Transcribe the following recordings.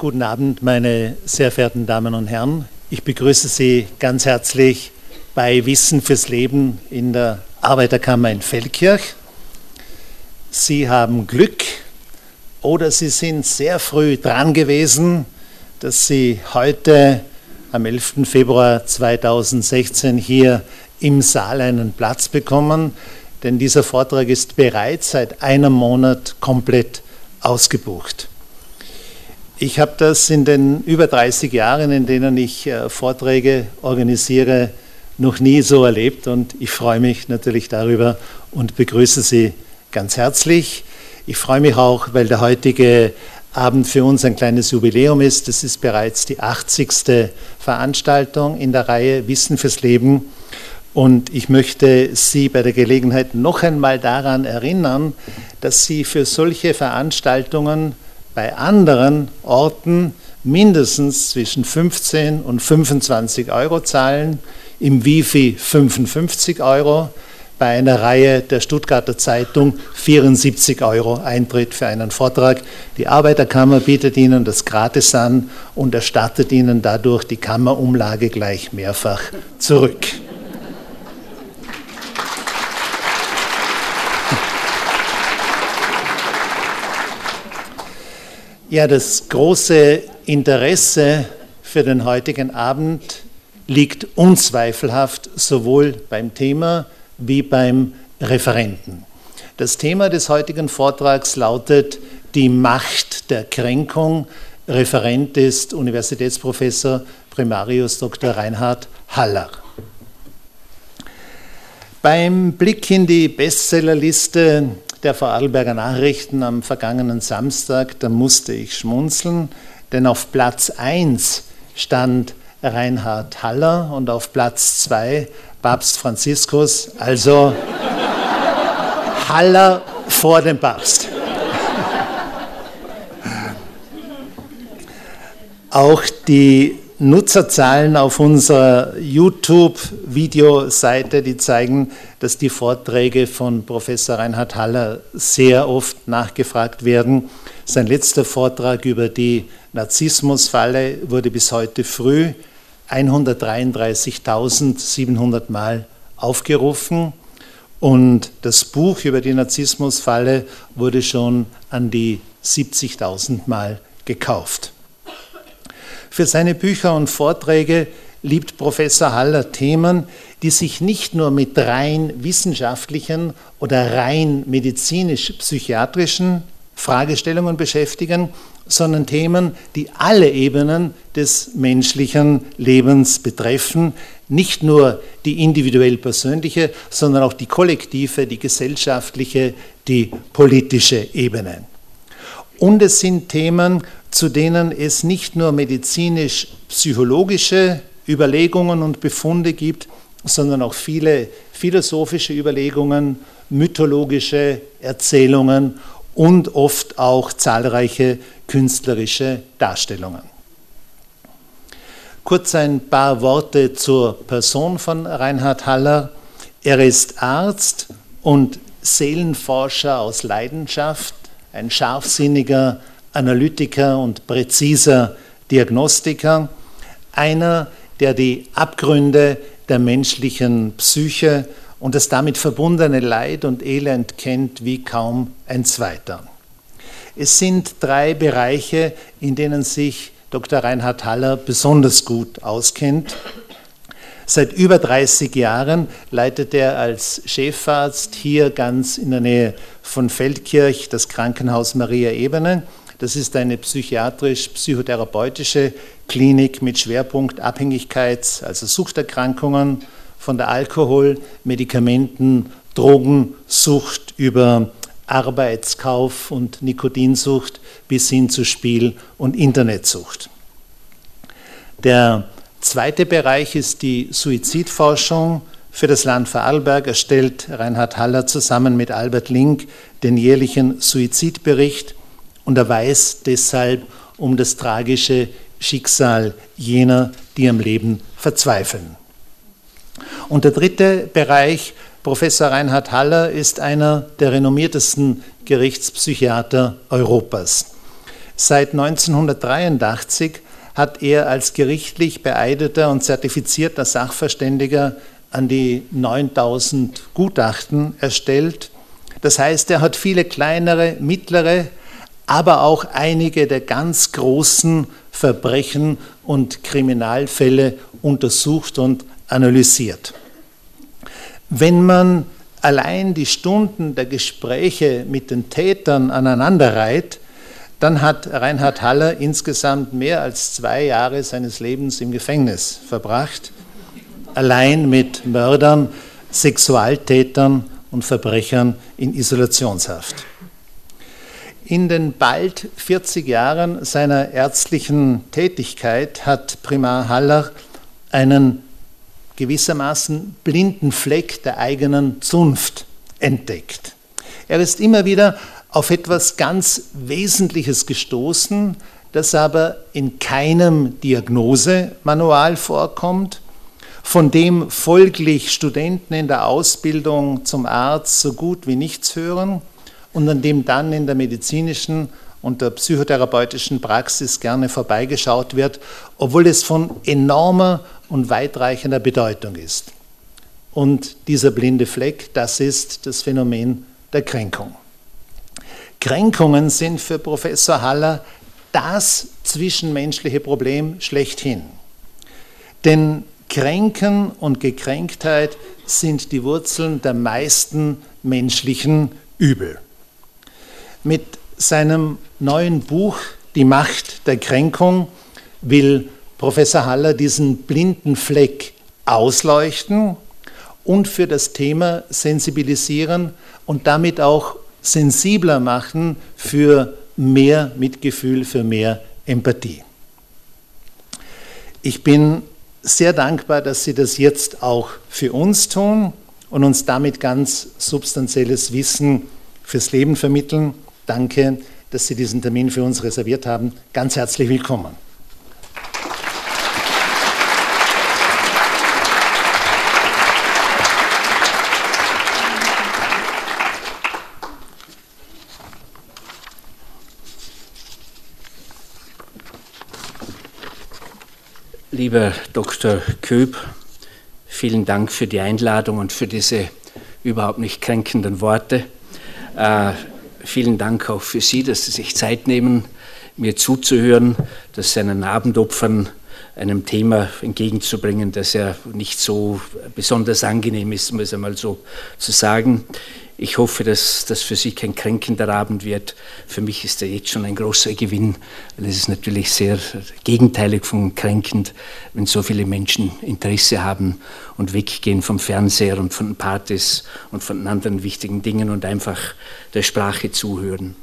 Guten Abend, meine sehr verehrten Damen und Herren. Ich begrüße Sie ganz herzlich bei Wissen fürs Leben in der Arbeiterkammer in Feldkirch. Sie haben Glück oder Sie sind sehr früh dran gewesen, dass Sie heute am 11. Februar 2016 hier im Saal einen Platz bekommen, denn dieser Vortrag ist bereits seit einem Monat komplett ausgebucht. Ich habe das in den über 30 Jahren, in denen ich Vorträge organisiere, noch nie so erlebt und ich freue mich natürlich darüber und begrüße Sie ganz herzlich. Ich freue mich auch, weil der heutige Abend für uns ein kleines Jubiläum ist. Das ist bereits die 80. Veranstaltung in der Reihe Wissen fürs Leben. Und ich möchte Sie bei der Gelegenheit noch einmal daran erinnern, dass Sie für solche Veranstaltungen bei anderen Orten mindestens zwischen 15 und 25 Euro zahlen, im Wifi 55 Euro, bei einer Reihe der Stuttgarter Zeitung 74 Euro Eintritt für einen Vortrag. Die Arbeiterkammer bietet Ihnen das gratis an und erstattet Ihnen dadurch die Kammerumlage gleich mehrfach zurück. Ja, das große Interesse für den heutigen Abend liegt unzweifelhaft sowohl beim Thema wie beim Referenten. Das Thema des heutigen Vortrags lautet die Macht der Kränkung. Referent ist Universitätsprofessor Primarius Dr. Reinhard Haller. Beim Blick in die Bestsellerliste der Vorarlberger Nachrichten am vergangenen Samstag, da musste ich schmunzeln, denn auf Platz 1 stand Reinhard Haller und auf Platz 2 Papst Franziskus, also Haller vor dem Papst. Auch die Nutzerzahlen auf unserer YouTube-Videoseite, die zeigen, dass die Vorträge von Professor Reinhard Haller sehr oft nachgefragt werden. Sein letzter Vortrag über die Narzissmusfalle wurde bis heute früh 133.700 Mal aufgerufen und das Buch über die Narzissmusfalle wurde schon an die 70.000 Mal gekauft. Für seine Bücher und Vorträge liebt Professor Haller Themen, die sich nicht nur mit rein wissenschaftlichen oder rein medizinisch-psychiatrischen Fragestellungen beschäftigen, sondern Themen, die alle Ebenen des menschlichen Lebens betreffen, nicht nur die individuell persönliche, sondern auch die kollektive, die gesellschaftliche, die politische Ebene. Und es sind Themen, zu denen es nicht nur medizinisch-psychologische Überlegungen und Befunde gibt, sondern auch viele philosophische Überlegungen, mythologische Erzählungen und oft auch zahlreiche künstlerische Darstellungen. Kurz ein paar Worte zur Person von Reinhard Haller. Er ist Arzt und Seelenforscher aus Leidenschaft, ein scharfsinniger Analytiker und präziser Diagnostiker, einer, der die Abgründe der menschlichen Psyche und das damit verbundene Leid und Elend kennt wie kaum ein zweiter. Es sind 3 Bereiche, in denen sich Dr. Reinhard Haller besonders gut auskennt. Seit über 30 Jahren leitet er als Chefarzt hier ganz in der Nähe von Feldkirch das Krankenhaus Maria Ebene. Das ist eine psychiatrisch-psychotherapeutische Klinik mit Schwerpunkt Abhängigkeits-, also Suchterkrankungen, von der Alkohol-, Medikamenten-, Drogensucht über Arbeitskauf und Nikotinsucht bis hin zu Spiel- und Internetsucht. Der zweite Bereich ist die Suizidforschung. Für das Land Vorarlberg erstellt Reinhard Haller zusammen mit Albert Link den jährlichen Suizidbericht und er weiß deshalb um das tragische Schicksal jener, die am Leben verzweifeln. Und der dritte Bereich, Professor Reinhard Haller ist einer der renommiertesten Gerichtspsychiater Europas. Seit 1983 hat er als gerichtlich beeideter und zertifizierter Sachverständiger an die 9000 Gutachten erstellt. Das heißt, er hat viele kleinere, mittlere, aber auch einige der ganz großen Verbrechen und Kriminalfälle untersucht und analysiert. Wenn man allein die Stunden der Gespräche mit den Tätern aneinanderreiht, dann hat Reinhard Haller insgesamt mehr als 2 Jahre seines Lebens im Gefängnis verbracht, allein mit Mördern, Sexualtätern und Verbrechern in Isolationshaft. In den bald 40 Jahren seiner ärztlichen Tätigkeit hat Primar Haller einen gewissermaßen blinden Fleck der eigenen Zunft entdeckt. Er ist immer wieder auf etwas ganz Wesentliches gestoßen, das aber in keinem Diagnosemanual vorkommt, von dem folglich Studenten in der Ausbildung zum Arzt so gut wie nichts hören und an dem dann in der medizinischen und der psychotherapeutischen Praxis gerne vorbeigeschaut wird, obwohl es von enormer und weitreichender Bedeutung ist. Und dieser blinde Fleck, das ist das Phänomen der Kränkung. Kränkungen sind für Professor Haller das zwischenmenschliche Problem schlechthin. Denn Kränken und Gekränktheit sind die Wurzeln der meisten menschlichen Übel. Mit seinem neuen Buch Die Macht der Kränkung will Professor Haller diesen blinden Fleck ausleuchten und für das Thema sensibilisieren und damit auch sensibler machen für mehr Mitgefühl, für mehr Empathie. Ich bin sehr dankbar, dass Sie das jetzt auch für uns tun und uns damit ganz substanzielles Wissen fürs Leben vermitteln. Danke, dass Sie diesen Termin für uns reserviert haben. Ganz herzlich willkommen. Lieber Dr. Köb, vielen Dank für die Einladung und für diese überhaupt nicht kränkenden Worte. Vielen Dank auch für Sie, dass Sie sich Zeit nehmen, mir zuzuhören, dass Sie einen Abend opfern, einem Thema entgegenzubringen, das ja nicht so besonders angenehm ist, um es einmal so zu sagen. Ich hoffe, dass das für Sie kein kränkender Abend wird. Für mich ist er jetzt schon ein großer Gewinn, weil es ist natürlich sehr gegenteilig von kränkend, wenn so viele Menschen Interesse haben und weggehen vom Fernseher und von Partys und von anderen wichtigen Dingen und einfach der Sprache zuhören.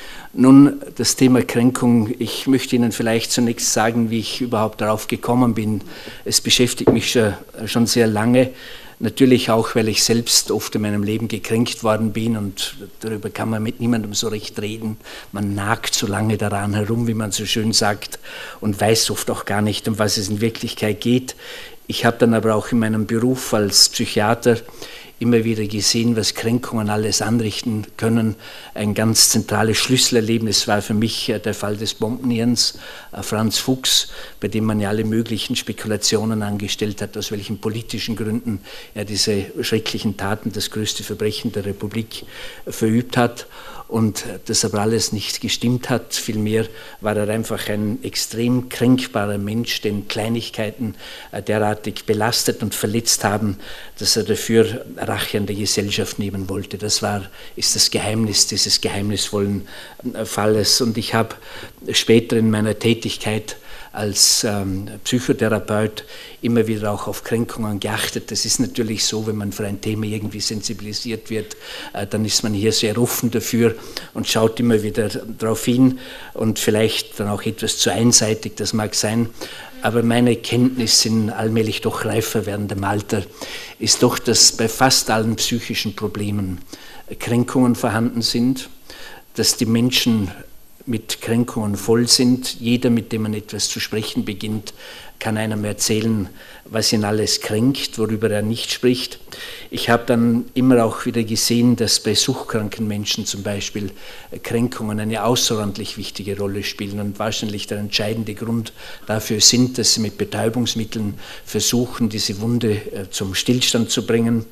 Nun, das Thema Kränkung, ich möchte Ihnen vielleicht zunächst sagen, wie ich überhaupt darauf gekommen bin. Es beschäftigt mich schon sehr lange. Natürlich auch, weil ich selbst oft in meinem Leben gekränkt worden bin und darüber kann man mit niemandem so recht reden. Man nagt so lange daran herum, wie man so schön sagt, und weiß oft auch gar nicht, um was es in Wirklichkeit geht. Ich habe dann aber auch in meinem Beruf als Psychiater immer wieder gesehen, was Kränkungen alles anrichten können. Ein ganz zentrales Schlüsselerlebnis war für mich der Fall des Bombenhirns Franz Fuchs, bei dem man ja alle möglichen Spekulationen angestellt hat, aus welchen politischen Gründen er diese schrecklichen Taten, das größte Verbrechen der Republik, verübt hat. Und das aber alles nicht gestimmt hat. Vielmehr war er einfach ein extrem kränkbarer Mensch, den Kleinigkeiten derartig belastet und verletzt haben, dass er dafür Rache an der Gesellschaft nehmen wollte. Ist das Geheimnis dieses geheimnisvollen Falles. Und ich habe später in meiner Tätigkeit als Psychotherapeut immer wieder auch auf Kränkungen geachtet. Das ist natürlich so, wenn man für ein Thema irgendwie sensibilisiert wird, dann ist man hier sehr offen dafür und schaut immer wieder darauf hin und vielleicht dann auch etwas zu einseitig, das mag sein. Aber meine Kenntnis in allmählich doch reifer werdendem Alter ist doch, dass bei fast allen psychischen Problemen Kränkungen vorhanden sind, dass die Menschen mit Kränkungen voll sind. Jeder, mit dem man etwas zu sprechen beginnt, kann einem erzählen, was ihn alles kränkt, worüber er nicht spricht. Ich habe dann immer auch wieder gesehen, dass bei suchtkranken Menschen zum Beispiel Kränkungen eine außerordentlich wichtige Rolle spielen und wahrscheinlich der entscheidende Grund dafür sind, dass sie mit Betäubungsmitteln versuchen, diese Wunde zum Stillstand zu bringen.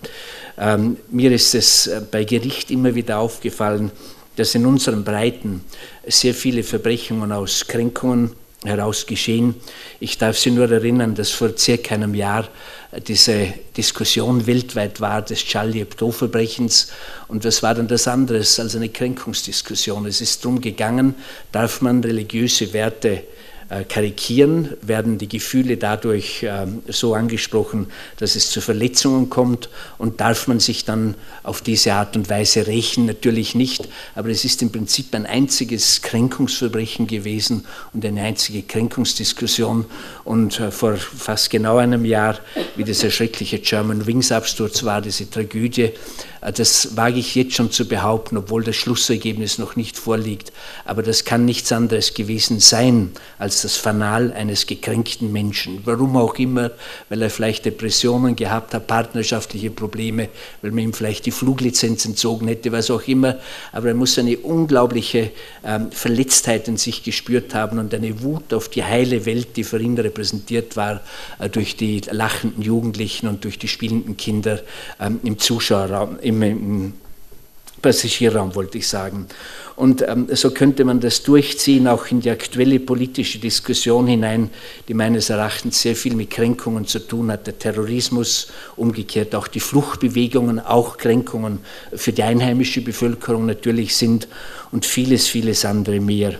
Mir ist es bei Gericht immer wieder aufgefallen, dass in unseren Breiten sehr viele Verbrechungen aus Kränkungen heraus geschehen. Ich darf Sie nur erinnern, dass vor circa einem Jahr diese Diskussion weltweit war des Charlie Hebdo-Verbrechens. Und was war dann das anderes als eine Kränkungsdiskussion? Es ist darum gegangen, darf man religiöse Werte karikieren, werden die Gefühle dadurch so angesprochen, dass es zu Verletzungen kommt und darf man sich dann auf diese Art und Weise rächen? Natürlich nicht, aber es ist im Prinzip ein einziges Kränkungsverbrechen gewesen und eine einzige Kränkungsdiskussion und vor fast genau einem Jahr, wie dieser schreckliche Germanwings-Absturz war, diese Tragödie, das wage ich jetzt schon zu behaupten, obwohl das Schlussergebnis noch nicht vorliegt. Aber das kann nichts anderes gewesen sein als das Fanal eines gekränkten Menschen. Warum auch immer, weil er vielleicht Depressionen gehabt hat, partnerschaftliche Probleme, weil man ihm vielleicht die Fluglizenz entzogen hätte, was auch immer. Aber er muss eine unglaubliche Verletztheit in sich gespürt haben und eine Wut auf die heile Welt, die für ihn repräsentiert war, durch die lachenden Jugendlichen und durch die spielenden Kinder im Zuschauerraum, im Passagierraum, wollte ich sagen. Und so könnte man das durchziehen, auch in die aktuelle politische Diskussion hinein, die meines Erachtens sehr viel mit Kränkungen zu tun hat. Der Terrorismus, umgekehrt auch die Fluchtbewegungen, auch Kränkungen für die einheimische Bevölkerung natürlich sind und vieles, vieles andere mehr.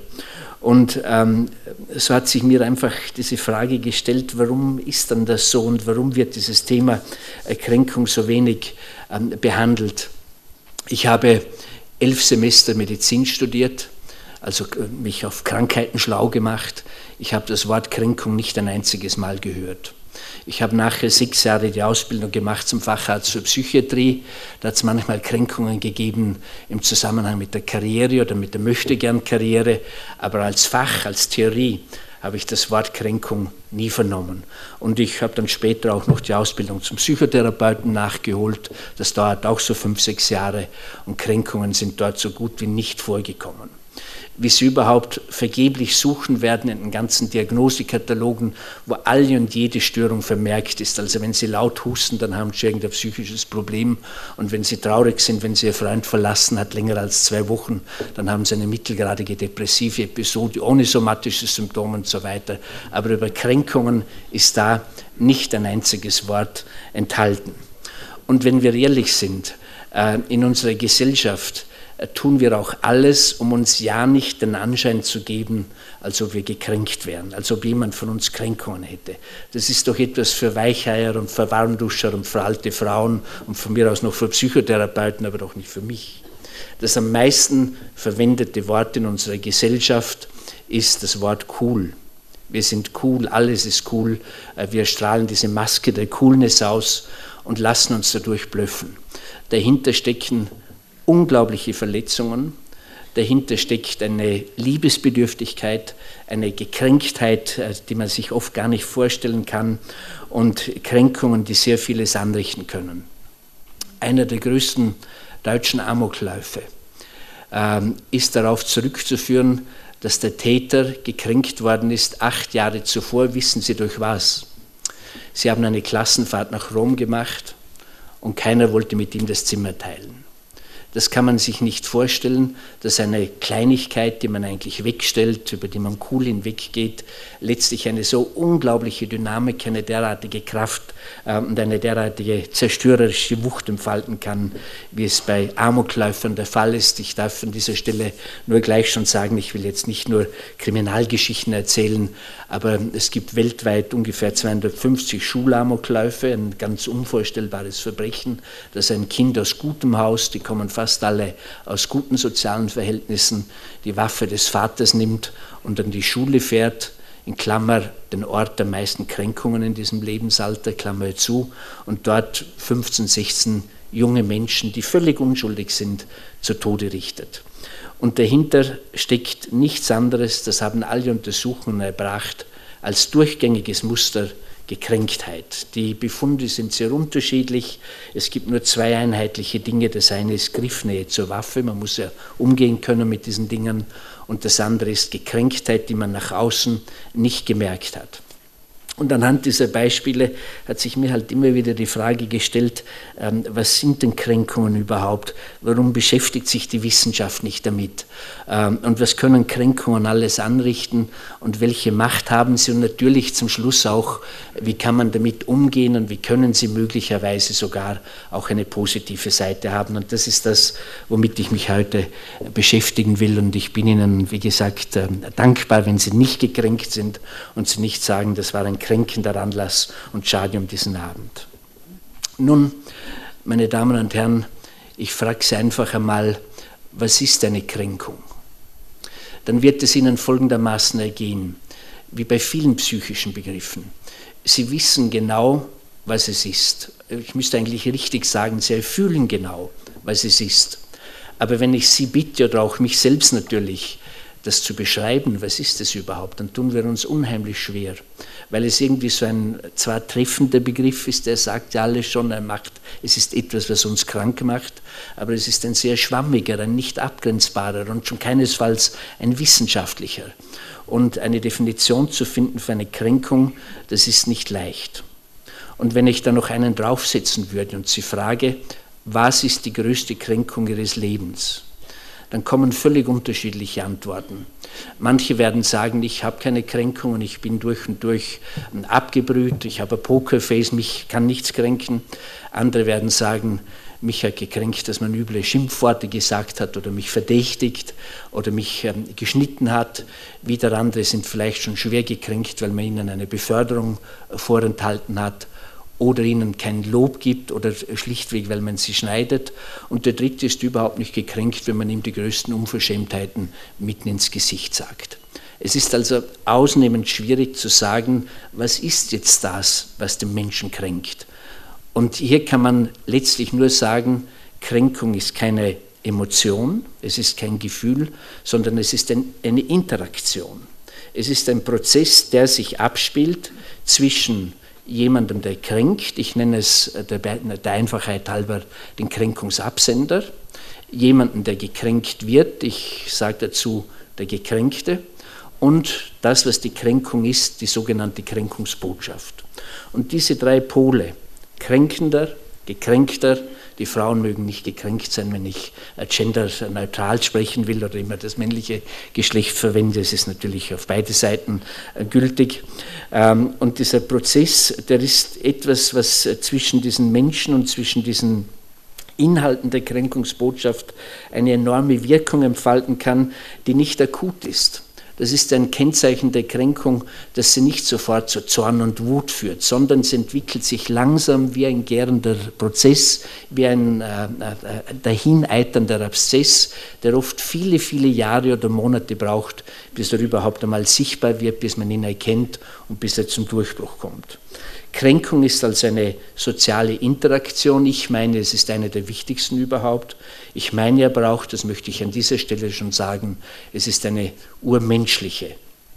Und so hat sich mir einfach diese Frage gestellt, warum ist dann das so und warum wird dieses Thema Kränkung so wenig behandelt? Ich habe 11 Semester Medizin studiert, also mich auf Krankheiten schlau gemacht. Ich habe das Wort Kränkung nicht ein einziges Mal gehört. Ich habe nachher 6 Jahre die Ausbildung gemacht zum Facharzt für Psychiatrie. Da hat es manchmal Kränkungen gegeben im Zusammenhang mit der Karriere oder mit der Möchtegern-Karriere. Aber als Fach, als Theorie habe ich das Wort Kränkung nie vernommen. Und ich habe dann später auch noch die Ausbildung zum Psychotherapeuten nachgeholt. Das dauert auch so 5, 6 Jahre und Kränkungen sind dort so gut wie nicht vorgekommen. Wie Sie überhaupt vergeblich suchen werden in den ganzen Diagnosekatalogen, wo alle und jede Störung vermerkt ist. Also wenn Sie laut husten, dann haben Sie irgendein psychisches Problem. Und wenn Sie traurig sind, wenn Sie Ihr Freund verlassen hat, länger als 2 Wochen, dann haben Sie eine mittelgradige depressive Episode ohne somatische Symptome und so weiter. Aber über Kränkungen ist da nicht ein einziges Wort enthalten. Und wenn wir ehrlich sind, in unserer Gesellschaft tun wir auch alles, um uns ja nicht den Anschein zu geben, als ob wir gekränkt wären, als ob jemand von uns Kränkungen hätte. Das ist doch etwas für Weicheier und für Warmduscher und für alte Frauen und von mir aus noch für Psychotherapeuten, aber doch nicht für mich. Das am meisten verwendete Wort in unserer Gesellschaft ist das Wort cool. Wir sind cool, alles ist cool, wir strahlen diese Maske der Coolness aus und lassen uns dadurch blöffen. Dahinter stecken unglaubliche Verletzungen, dahinter steckt eine Liebesbedürftigkeit, eine Gekränktheit, die man sich oft gar nicht vorstellen kann und Kränkungen, die sehr vieles anrichten können. Einer der größten deutschen Amokläufe ist darauf zurückzuführen, dass der Täter gekränkt worden ist 8 Jahre zuvor. Wissen Sie durch was? Sie haben eine Klassenfahrt nach Rom gemacht und keiner wollte mit ihm das Zimmer teilen. Das kann man sich nicht vorstellen, dass eine Kleinigkeit, die man eigentlich wegstellt, über die man cool hinweggeht, letztlich eine so unglaubliche Dynamik, eine derartige Kraft und eine derartige zerstörerische Wucht entfalten kann, wie es bei Amokläufern der Fall ist. Ich darf an dieser Stelle nur gleich schon sagen, ich will jetzt nicht nur Kriminalgeschichten erzählen, aber es gibt weltweit ungefähr 250 Schulamokläufe, ein ganz unvorstellbares Verbrechen, dass ein Kind aus gutem Haus, die kommen fast alle aus guten sozialen Verhältnissen, die Waffe des Vaters nimmt und an die Schule fährt, in Klammer den Ort der meisten Kränkungen in diesem Lebensalter, Klammer zu, und dort 15, 16 junge Menschen, die völlig unschuldig sind, zu Tode richtet. Und dahinter steckt nichts anderes, das haben alle Untersuchungen erbracht, als durchgängiges Muster Gekränktheit. Die Befunde sind sehr unterschiedlich. Es gibt nur zwei einheitliche Dinge. Das eine ist Griffnähe zur Waffe, man muss ja umgehen können mit diesen Dingen. Und das andere ist Gekränktheit, die man nach außen nicht gemerkt hat. Und anhand dieser Beispiele hat sich mir halt immer wieder die Frage gestellt, was sind denn Kränkungen überhaupt? Warum beschäftigt sich die Wissenschaft nicht damit? Und was können Kränkungen alles anrichten? Und welche Macht haben sie? Und natürlich zum Schluss auch, wie kann man damit umgehen und wie können sie möglicherweise sogar auch eine positive Seite haben? Und das ist das, womit ich mich heute beschäftigen will. Und ich bin Ihnen, wie gesagt, dankbar, wenn Sie nicht gekränkt sind und Sie nicht sagen, das war ein kränkender Anlass und schade um diesen Abend. Nun, meine Damen und Herren, ich frage Sie einfach einmal, was ist eine Kränkung? Dann wird es Ihnen folgendermaßen ergehen, wie bei vielen psychischen Begriffen. Sie wissen genau, was es ist. Ich müsste eigentlich richtig sagen, Sie fühlen genau, was es ist. Aber wenn ich Sie bitte, oder auch mich selbst natürlich, das zu beschreiben, was ist es überhaupt, dann tun wir uns unheimlich schwer, weil es irgendwie so ein zwar treffender Begriff ist, der sagt ja alles schon, es ist etwas, was uns krank macht, aber es ist ein sehr schwammiger, ein nicht abgrenzbarer und schon keinesfalls ein wissenschaftlicher. Und eine Definition zu finden für eine Kränkung, das ist nicht leicht. Und wenn ich da noch einen draufsetzen würde und Sie frage, was ist die größte Kränkung Ihres Lebens? Dann kommen völlig unterschiedliche Antworten. Manche werden sagen, ich habe keine Kränkungen, ich bin durch und durch abgebrüht, ich habe ein Pokerface, mich kann nichts kränken. Andere werden sagen, mich hat gekränkt, dass man üble Schimpfworte gesagt hat oder mich verdächtigt oder mich geschnitten hat. Wieder andere sind vielleicht schon schwer gekränkt, weil man ihnen eine Beförderung vorenthalten hat oder ihnen kein Lob gibt oder schlichtweg, weil man sie schneidet. Und der dritte ist überhaupt nicht gekränkt, wenn man ihm die größten Unverschämtheiten mitten ins Gesicht sagt. Es ist also ausnehmend schwierig zu sagen, was ist jetzt das, was den Menschen kränkt. Und hier kann man letztlich nur sagen, Kränkung ist keine Emotion, es ist kein Gefühl, sondern es ist eine Interaktion. Es ist ein Prozess, der sich abspielt zwischen jemandem, der kränkt, ich nenne es der Einfachheit halber den Kränkungsabsender, jemanden, der gekränkt wird, ich sage dazu der Gekränkte, und das, was die Kränkung ist, die sogenannte Kränkungsbotschaft. Und diese drei Pole, Kränkender, Gekränkter, die Frauen mögen nicht gekränkt sein, wenn ich genderneutral sprechen will oder immer das männliche Geschlecht verwende. Es ist natürlich auf beide Seiten gültig. Und dieser Prozess, der ist etwas, was zwischen diesen Menschen und zwischen diesen Inhalten der Kränkungsbotschaft eine enorme Wirkung entfalten kann, die nicht akut ist. Das ist ein Kennzeichen der Kränkung, dass sie nicht sofort zu Zorn und Wut führt, sondern es entwickelt sich langsam wie ein gärender Prozess, wie ein dahineiternder Abszess, der oft viele, viele Jahre oder Monate braucht, bis er überhaupt einmal sichtbar wird, bis man ihn erkennt und bis er zum Durchbruch kommt. Kränkung ist also eine soziale Interaktion. Ich meine, es ist eine der wichtigsten überhaupt. Ich meine aber auch, das möchte ich an dieser Stelle schon sagen, es ist eine urmenschliche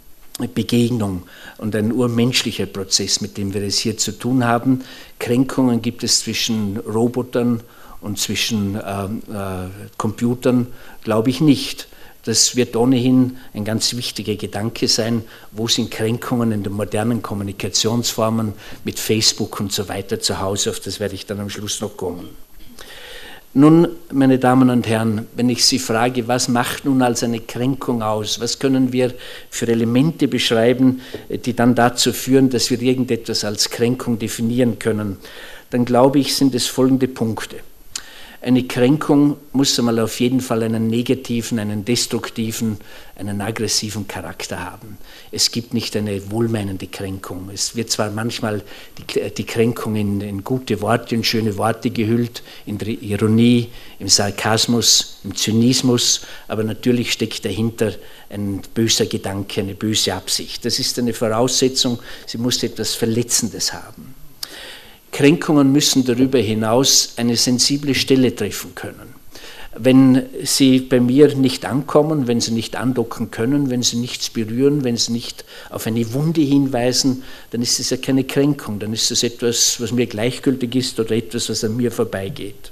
Begegnung und ein urmenschlicher Prozess, mit dem wir es hier zu tun haben. Kränkungen gibt es zwischen Robotern und zwischen Computern, glaube ich nicht. Das wird ohnehin ein ganz wichtiger Gedanke sein, wo sind Kränkungen in den modernen Kommunikationsformen mit Facebook und so weiter zu Hause, auf das werde ich dann am Schluss noch kommen. Nun, meine Damen und Herren, wenn ich Sie frage, was macht nun als eine Kränkung aus, was können wir für Elemente beschreiben, die dann dazu führen, dass wir irgendetwas als Kränkung definieren können, dann glaube ich, sind es folgende Punkte. Eine Kränkung muss einmal auf jeden Fall einen negativen, einen destruktiven, einen aggressiven Charakter haben. Es gibt nicht eine wohlmeinende Kränkung. Es wird zwar manchmal die Kränkung in gute Worte, in schöne Worte gehüllt, in der Ironie, im Sarkasmus, im Zynismus, aber natürlich steckt dahinter ein böser Gedanke, eine böse Absicht. Das ist eine Voraussetzung, sie muss etwas Verletzendes haben. Kränkungen müssen darüber hinaus eine sensible Stelle treffen können. Wenn sie bei mir nicht ankommen, wenn sie nicht andocken können, wenn sie nichts berühren, wenn sie nicht auf eine Wunde hinweisen, dann ist es ja keine Kränkung, dann ist es etwas, was mir gleichgültig ist oder etwas, was an mir vorbeigeht.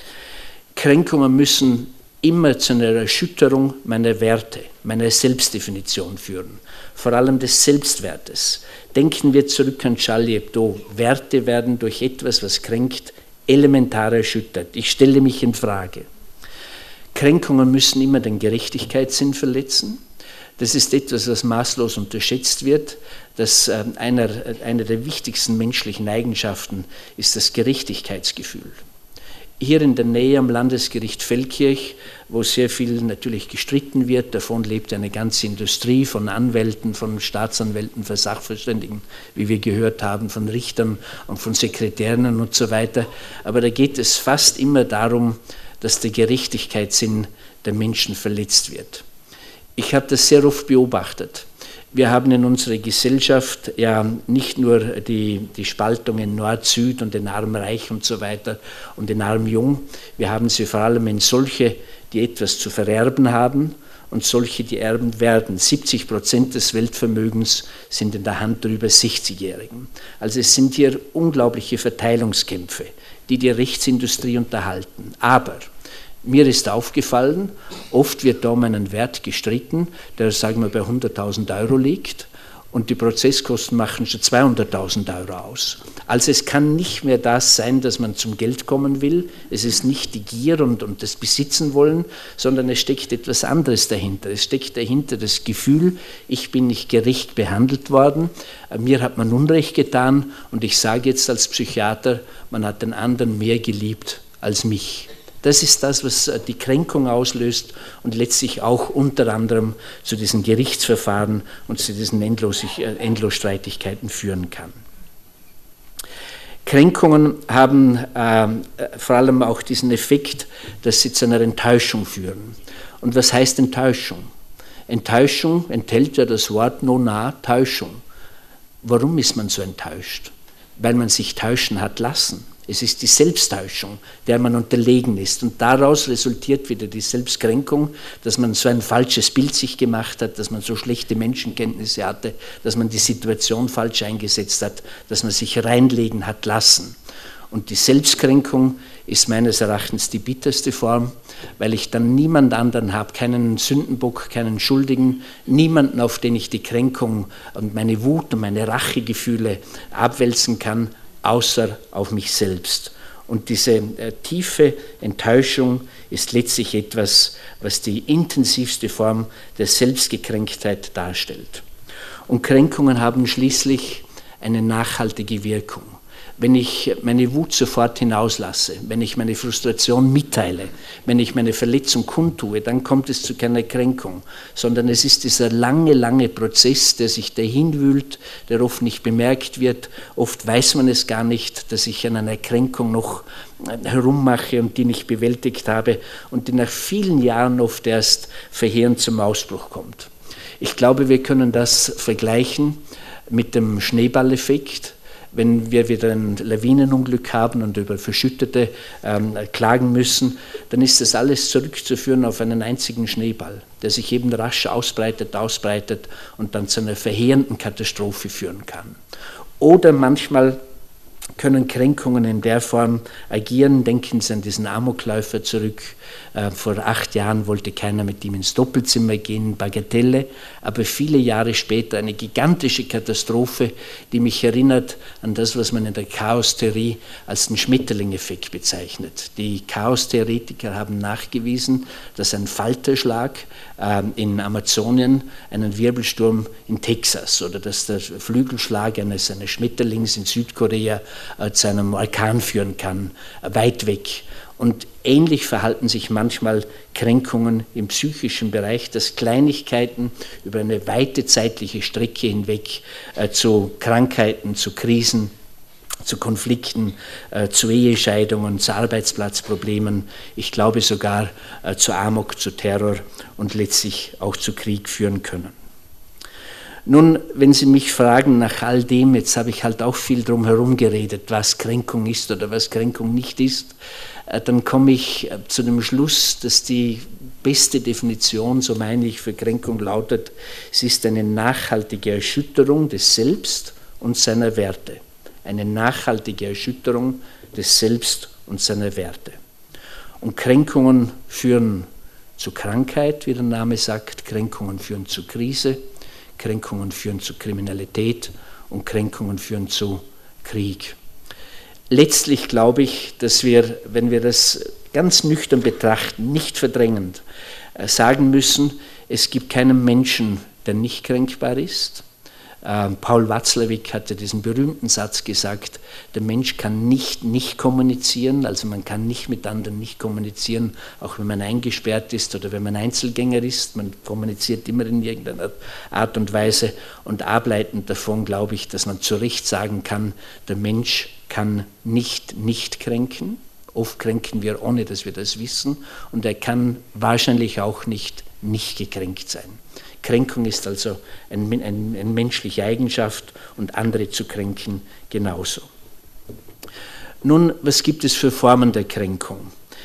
Kränkungen müssen immer zu einer Erschütterung meiner Werte, meiner Selbstdefinition führen, vor allem des Selbstwertes. Denken wir zurück an Charlie Hebdo. Werte werden durch etwas, was kränkt, elementar erschüttert. Ich stelle mich in Frage. Kränkungen müssen immer den Gerechtigkeitssinn verletzen. Das ist etwas, was maßlos unterschätzt wird. Dass einer der wichtigsten menschlichen Eigenschaften ist das Gerechtigkeitsgefühl. Hier in der Nähe am Landesgericht Feldkirch, wo sehr viel natürlich gestritten wird, davon lebt eine ganze Industrie von Anwälten, von Staatsanwälten, von Sachverständigen, wie wir gehört haben, von Richtern und von Sekretären und so weiter. Aber da geht es fast immer darum, dass der Gerechtigkeitssinn der Menschen verletzt wird. Ich habe das sehr oft beobachtet. Wir haben in unserer Gesellschaft ja nicht nur die Spaltung in Nord-Süd und in Arm-Reich und so weiter und in Arm-Jung, wir haben sie vor allem in solche, die etwas zu vererben haben und solche, die erben werden. 70% des Weltvermögens sind in der Hand der über 60-Jährigen. Also es sind hier unglaubliche Verteilungskämpfe, die die Rechtsindustrie unterhalten. Aber mir ist aufgefallen, oft wird da um einen Wert gestritten, der, sagen wir, bei 100.000 € liegt und die Prozesskosten machen schon 200.000 € aus. Also es kann nicht mehr das sein, dass man zum Geld kommen will. Es ist nicht die Gier und das Besitzen wollen, sondern es steckt etwas anderes dahinter. Es steckt dahinter das Gefühl, ich bin nicht gerecht behandelt worden, mir hat man Unrecht getan und ich sage jetzt als Psychiater, man hat den anderen mehr geliebt als mich. Das ist das, was die Kränkung auslöst und letztlich auch unter anderem zu diesen Gerichtsverfahren und zu diesen Endlosstreitigkeiten führen kann. Kränkungen haben vor allem auch diesen Effekt, dass sie zu einer Enttäuschung führen. Und was heißt Enttäuschung? Enttäuschung enthält ja das Wort nona, Täuschung. Warum ist man so enttäuscht? Weil man sich täuschen hat lassen. Es ist die Selbsttäuschung, der man unterlegen ist. Und daraus resultiert wieder die Selbstkränkung, dass man so ein falsches Bild sich gemacht hat, dass man so schlechte Menschenkenntnisse hatte, dass man die Situation falsch eingesetzt hat, dass man sich reinlegen hat lassen. Und die Selbstkränkung ist meines Erachtens die bitterste Form, weil ich dann niemand anderen habe, keinen Sündenbock, keinen Schuldigen, niemanden, auf den ich die Kränkung und meine Wut und meine Rachegefühle abwälzen kann, außer auf mich selbst. Und diese tiefe Enttäuschung ist letztlich etwas, was die intensivste Form der Selbstgekränktheit darstellt. Und Kränkungen haben schließlich eine nachhaltige Wirkung. Wenn ich meine Wut sofort hinauslasse, wenn ich meine Frustration mitteile, wenn ich meine Verletzung kundtue, dann kommt es zu keiner Kränkung, sondern es ist dieser lange, lange Prozess, der sich dahin wühlt, der oft nicht bemerkt wird. Oft weiß man es gar nicht, dass ich an einer Kränkung noch herummache und die nicht bewältigt habe und die nach vielen Jahren oft erst verheerend zum Ausbruch kommt. Ich glaube, wir können das vergleichen mit dem Schneeballeffekt. Wenn wir wieder ein Lawinenunglück haben und über Verschüttete klagen müssen, dann ist das alles zurückzuführen auf einen einzigen Schneeball, der sich eben rasch ausbreitet und dann zu einer verheerenden Katastrophe führen kann. Oder manchmal können Kränkungen in der Form agieren. Denken Sie an diesen Amokläufer zurück. Vor 8 Jahren wollte keiner mit ihm ins Doppelzimmer gehen, Bagatelle, aber viele Jahre später eine gigantische Katastrophe, die mich erinnert an das, was man in der Chaostheorie als den Schmetterling-Effekt bezeichnet. Die Chaostheoretiker haben nachgewiesen, dass ein Falterschlag in Amazonien einen Wirbelsturm in Texas oder dass der Flügelschlag eines Schmetterlings in Südkorea zu einem Orkan führen kann, weit weg. Und ähnlich verhalten sich manchmal Kränkungen im psychischen Bereich, dass Kleinigkeiten über eine weite zeitliche Strecke hinweg zu Krankheiten, zu Krisen, zu Konflikten, zu Ehescheidungen, zu Arbeitsplatzproblemen, ich glaube sogar zu Amok, zu Terror und letztlich auch zu Krieg führen können. Nun, wenn Sie mich fragen nach all dem, jetzt habe ich halt auch viel drum herum geredet, was Kränkung ist oder was Kränkung nicht ist, dann komme ich zu dem Schluss, dass die beste Definition, so meine ich, für Kränkung lautet, es ist eine nachhaltige Erschütterung des Selbst und seiner Werte. Eine nachhaltige Erschütterung des Selbst und seiner Werte. Und Kränkungen führen zu Krankheit, wie der Name sagt, Kränkungen führen zu Krise, Kränkungen führen zu Kriminalität und Kränkungen führen zu Krieg. Letztlich glaube ich, dass wir, wenn wir das ganz nüchtern betrachten, nicht verdrängend, sagen müssen, es gibt keinen Menschen, der nicht kränkbar ist. Paul Watzlawick hatte diesen berühmten Satz gesagt, der Mensch kann nicht kommunizieren, also man kann nicht mit anderen nicht kommunizieren, auch wenn man eingesperrt ist oder wenn man Einzelgänger ist, man kommuniziert immer in irgendeiner Art und Weise und ableitend davon glaube ich, dass man zu Recht sagen kann, der Mensch kann nicht kränken, oft kränken wir, ohne dass wir das wissen und er kann wahrscheinlich auch nicht gekränkt sein. Kränkung ist also eine menschliche Eigenschaft und andere zu kränken genauso. Nun, was gibt es für Formen der Kränkung?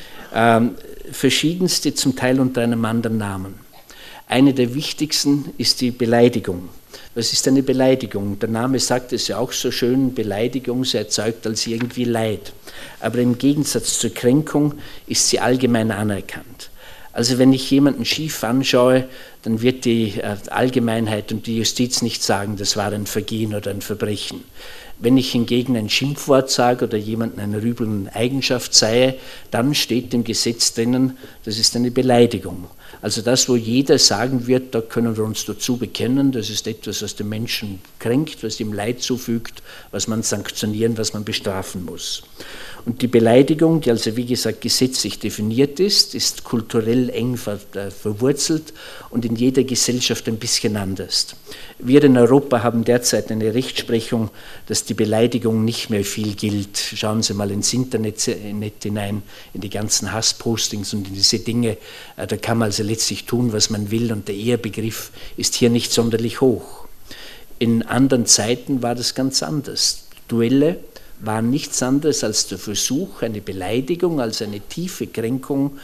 Verschiedenste, zum Teil unter einem anderen Namen. Eine der wichtigsten ist die Beleidigung. Was ist eine Beleidigung? Der Name sagt es ja auch so schön, Beleidigung, sie erzeugt als irgendwie Leid. Aber im Gegensatz zur Kränkung ist sie allgemein anerkannt. Also wenn ich jemanden schief anschaue, dann wird die Allgemeinheit und die Justiz nicht sagen, das war ein Vergehen oder ein Verbrechen. Wenn ich hingegen ein Schimpfwort sage oder jemanden eine rüble Eigenschaft zeige, dann steht im Gesetz drinnen, das ist eine Beleidigung. Also das, wo jeder sagen wird, da können wir uns dazu bekennen, das ist etwas, was den Menschen kränkt, was ihm Leid zufügt, was man sanktionieren, was man bestrafen muss. Und die Beleidigung, die also wie gesagt gesetzlich definiert ist kulturell eng verwurzelt und in jeder Gesellschaft ein bisschen anders. Wir in Europa haben derzeit eine Rechtsprechung, dass die Beleidigung nicht mehr viel gilt. Schauen Sie mal ins Internet hinein, in die ganzen Hasspostings und in diese Dinge. Da kann man also letztlich tun, was man will und der Ehebegriff ist hier nicht sonderlich hoch. In anderen Zeiten war das ganz anders. Duelle waren nichts anderes als der Versuch, eine Beleidigung, also eine tiefe Kränkung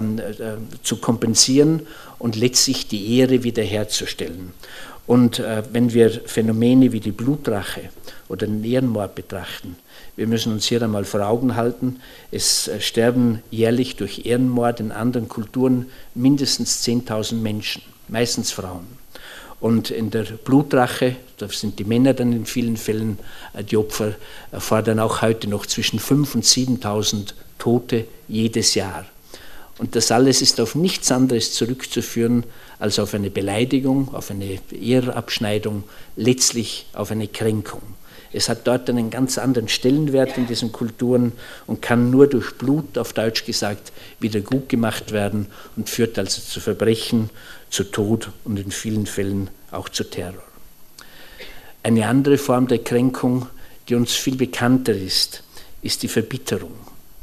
zu kompensieren und letztlich die Ehre wiederherzustellen. Und wenn wir Phänomene wie die Blutrache oder den Ehrenmord betrachten, wir müssen uns hier einmal vor Augen halten, es sterben jährlich durch Ehrenmord in anderen Kulturen mindestens 10.000 Menschen, meistens Frauen. Und in der Blutrache, da sind die Männer dann in vielen Fällen die Opfer, fordern auch heute noch zwischen 5.000 und 7.000 Tote jedes Jahr. Und das alles ist auf nichts anderes zurückzuführen als auf eine Beleidigung, auf eine Ehrabschneidung, letztlich auf eine Kränkung. Es hat dort einen ganz anderen Stellenwert in diesen Kulturen und kann nur durch Blut, auf Deutsch gesagt, wieder gut gemacht werden und führt also zu Verbrechen, zu Tod und in vielen Fällen auch zu Terror. Eine andere Form der Kränkung, die uns viel bekannter ist die Verbitterung.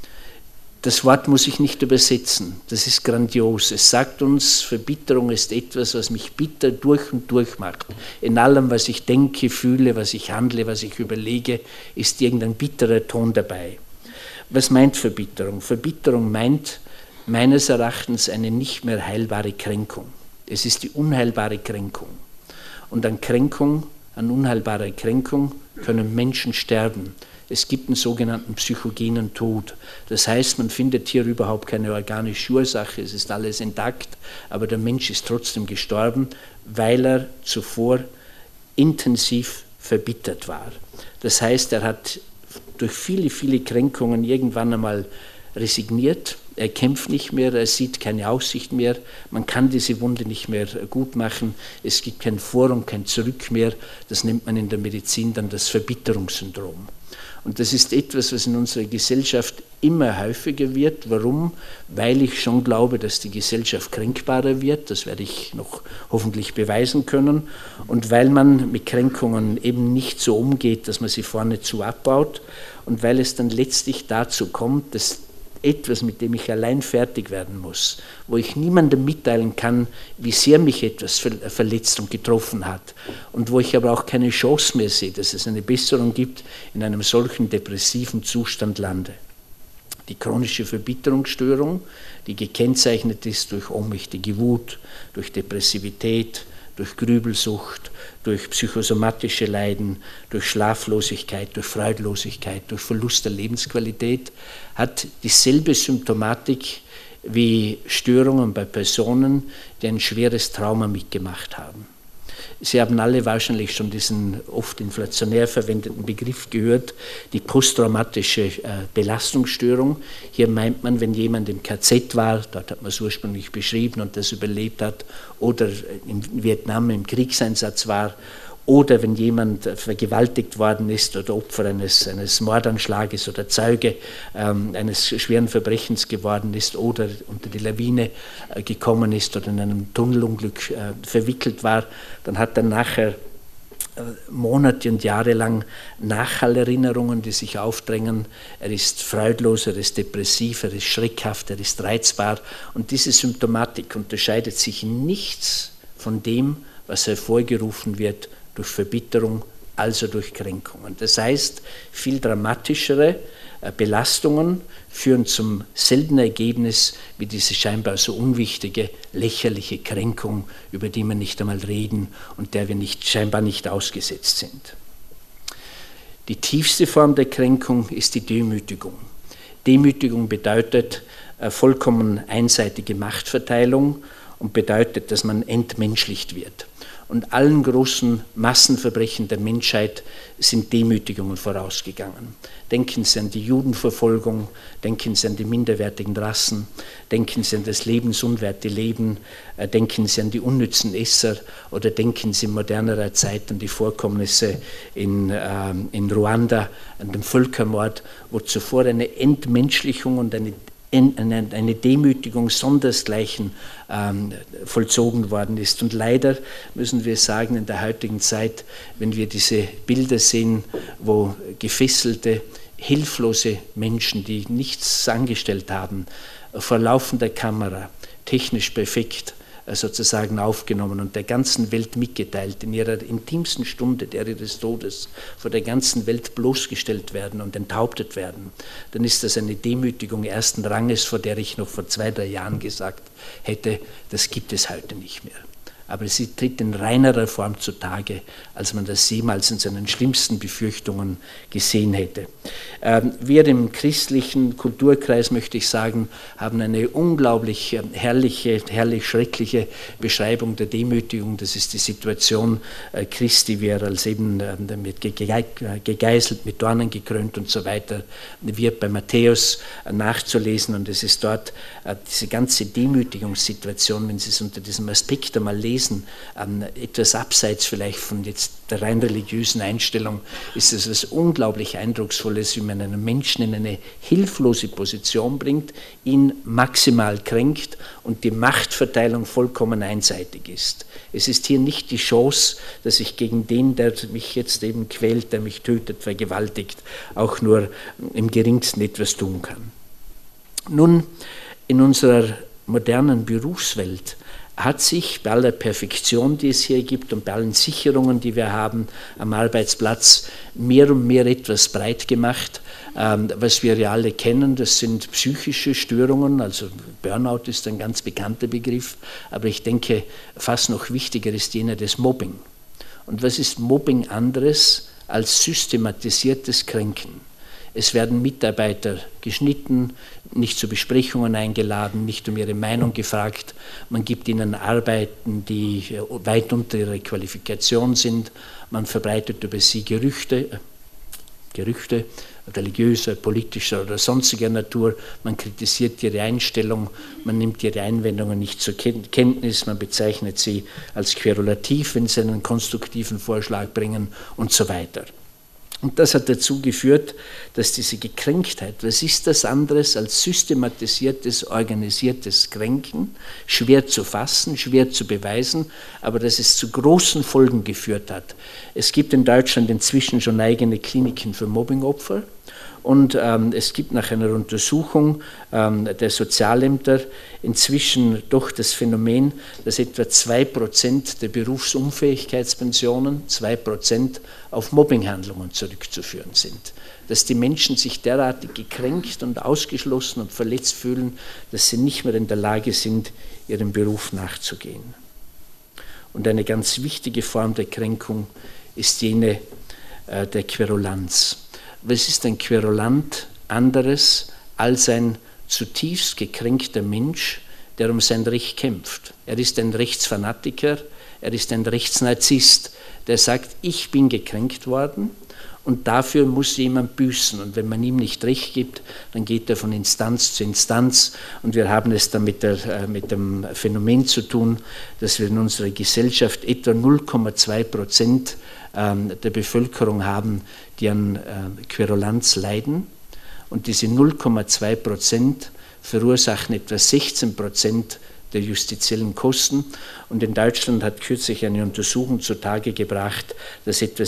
Das Wort muss ich nicht übersetzen, das ist grandios. Es sagt uns, Verbitterung ist etwas, was mich bitter durch und durch macht. In allem, was ich denke, fühle, was ich handle, was ich überlege, ist irgendein bitterer Ton dabei. Was meint Verbitterung? Verbitterung meint meines Erachtens eine nicht mehr heilbare Kränkung. Es ist die unheilbare Kränkung. Und an unheilbarer Kränkung können Menschen sterben. Es gibt einen sogenannten psychogenen Tod. Das heißt, man findet hier überhaupt keine organische Ursache, es ist alles intakt, aber der Mensch ist trotzdem gestorben, weil er zuvor intensiv verbittert war. Das heißt, er hat durch viele, viele Kränkungen irgendwann einmal resigniert, er kämpft nicht mehr, er sieht keine Aussicht mehr, man kann diese Wunde nicht mehr gut machen, es gibt kein Vor- und kein Zurück mehr, das nennt man in der Medizin dann das Verbitterungssyndrom. Und das ist etwas, was in unserer Gesellschaft immer häufiger wird. Warum? Weil ich schon glaube, dass die Gesellschaft kränkbarer wird. Das werde ich noch hoffentlich beweisen können. Und weil man mit Kränkungen eben nicht so umgeht, dass man sie vorne zu abbaut. Und weil es dann letztlich dazu kommt, dass etwas, mit dem ich allein fertig werden muss, wo ich niemandem mitteilen kann, wie sehr mich etwas verletzt und getroffen hat und wo ich aber auch keine Chance mehr sehe, dass es eine Besserung gibt, in einem solchen depressiven Zustand lande. Die chronische Verbitterungsstörung, die gekennzeichnet ist durch ohnmächtige Wut, durch Depressivität, durch Grübelsucht, durch psychosomatische Leiden, durch Schlaflosigkeit, durch Freudlosigkeit, durch Verlust der Lebensqualität, hat dieselbe Symptomatik wie Störungen bei Personen, die ein schweres Trauma mitgemacht haben. Sie haben alle wahrscheinlich schon diesen oft inflationär verwendeten Begriff gehört, die posttraumatische Belastungsstörung. Hier meint man, wenn jemand im KZ war, dort hat man es ursprünglich beschrieben und das überlebt hat, oder in Vietnam im Kriegseinsatz war, oder wenn jemand vergewaltigt worden ist oder Opfer eines Mordanschlages oder Zeuge eines schweren Verbrechens geworden ist oder unter die Lawine gekommen ist oder in einem Tunnelunglück verwickelt war, dann hat er nachher Monate und Jahre lang Nachhallerinnerungen, die sich aufdrängen. Er ist freudlos, er ist depressiv, er ist schreckhaft, er ist reizbar. Und diese Symptomatik unterscheidet sich in nichts von dem, was hervorgerufen wird durch Verbitterung, also durch Kränkungen. Das heißt, viel dramatischere Belastungen führen zum seltenen Ergebnis wie diese scheinbar so unwichtige, lächerliche Kränkung, über die wir nicht einmal reden und der wir scheinbar nicht ausgesetzt sind. Die tiefste Form der Kränkung ist die Demütigung. Demütigung bedeutet vollkommen einseitige Machtverteilung und bedeutet, dass man entmenschlicht wird. Und allen großen Massenverbrechen der Menschheit sind Demütigungen vorausgegangen. Denken Sie an die Judenverfolgung, denken Sie an die minderwertigen Rassen, denken Sie an das lebensunwerte Leben, denken Sie an die unnützen Esser oder denken Sie in modernerer Zeit an die Vorkommnisse in Ruanda, an den Völkermord, wo zuvor eine Entmenschlichung und eine Demütigung sondersgleichen vollzogen worden ist. Und leider müssen wir sagen, in der heutigen Zeit, wenn wir diese Bilder sehen, wo gefesselte, hilflose Menschen, die nichts angestellt haben, vor laufender Kamera, technisch perfekt, sozusagen aufgenommen und der ganzen Welt mitgeteilt, in ihrer intimsten Stunde ihres Todes vor der ganzen Welt bloßgestellt werden und enthauptet werden, dann ist das eine Demütigung ersten Ranges, vor der ich noch vor 2-3 Jahren gesagt hätte, das gibt es heute nicht mehr. Aber sie tritt in reinerer Form zutage, als man das jemals in seinen schlimmsten Befürchtungen gesehen hätte. Wir im christlichen Kulturkreis, möchte ich sagen, haben eine unglaublich herrlich schreckliche Beschreibung der Demütigung. Das ist die Situation Christi, wie er als eben gegeißelt, mit Dornen gekrönt und so weiter wird bei Matthäus nachzulesen. Und es ist dort diese ganze Demütigungssituation, wenn Sie es unter diesem Aspekt einmal lesen, etwas abseits vielleicht von jetzt der rein religiösen Einstellung, ist es etwas unglaublich Eindrucksvolles, wie man einen Menschen in eine hilflose Position bringt, ihn maximal kränkt und die Machtverteilung vollkommen einseitig ist. Es ist hier nicht die Chance, dass ich gegen den, der mich jetzt eben quält, der mich tötet, vergewaltigt, auch nur im geringsten etwas tun kann. Nun, in unserer modernen Berufswelt hat sich bei aller Perfektion, die es hier gibt und bei allen Sicherungen, die wir haben am Arbeitsplatz, mehr und mehr etwas breit gemacht, was wir ja alle kennen. Das sind psychische Störungen, also Burnout ist ein ganz bekannter Begriff, aber ich denke, fast noch wichtiger ist jener des Mobbing. Und was ist Mobbing anderes als systematisiertes Kränken? Es werden Mitarbeiter geschnitten, nicht zu Besprechungen eingeladen, nicht um ihre Meinung gefragt. Man gibt ihnen Arbeiten, die weit unter ihrer Qualifikation sind. Man verbreitet über sie Gerüchte, religiöser, politischer oder sonstiger Natur. Man kritisiert ihre Einstellung, man nimmt ihre Einwendungen nicht zur Kenntnis, man bezeichnet sie als querulativ, wenn sie einen konstruktiven Vorschlag bringen und so weiter. Und das hat dazu geführt, dass diese Gekränktheit, was ist das anderes als systematisiertes, organisiertes Kränken, schwer zu fassen, schwer zu beweisen, aber dass es zu großen Folgen geführt hat. Es gibt in Deutschland inzwischen schon eigene Kliniken für Mobbingopfer Und es gibt nach einer Untersuchung der Sozialämter inzwischen doch das Phänomen, dass etwa 2% der Berufsunfähigkeitspensionen, 2% auf Mobbinghandlungen zurückzuführen sind. Dass die Menschen sich derartig gekränkt und ausgeschlossen und verletzt fühlen, dass sie nicht mehr in der Lage sind, ihrem Beruf nachzugehen. Und eine ganz wichtige Form der Kränkung ist jene der Querulanz. Was ist ein Querulant anderes als ein zutiefst gekränkter Mensch, der um sein Recht kämpft? Er ist ein Rechtsfanatiker, er ist ein Rechtsnarzisst, der sagt, ich bin gekränkt worden und dafür muss jemand büßen. Und wenn man ihm nicht Recht gibt, dann geht er von Instanz zu Instanz. Und wir haben es dann mit dem Phänomen zu tun, dass wir in unserer Gesellschaft etwa 0,2% der Bevölkerung haben, die an Querulanz leiden. Und diese 0,2% verursachen etwa 16% der justiziellen Kosten. Und in Deutschland hat kürzlich eine Untersuchung zutage gebracht, dass etwa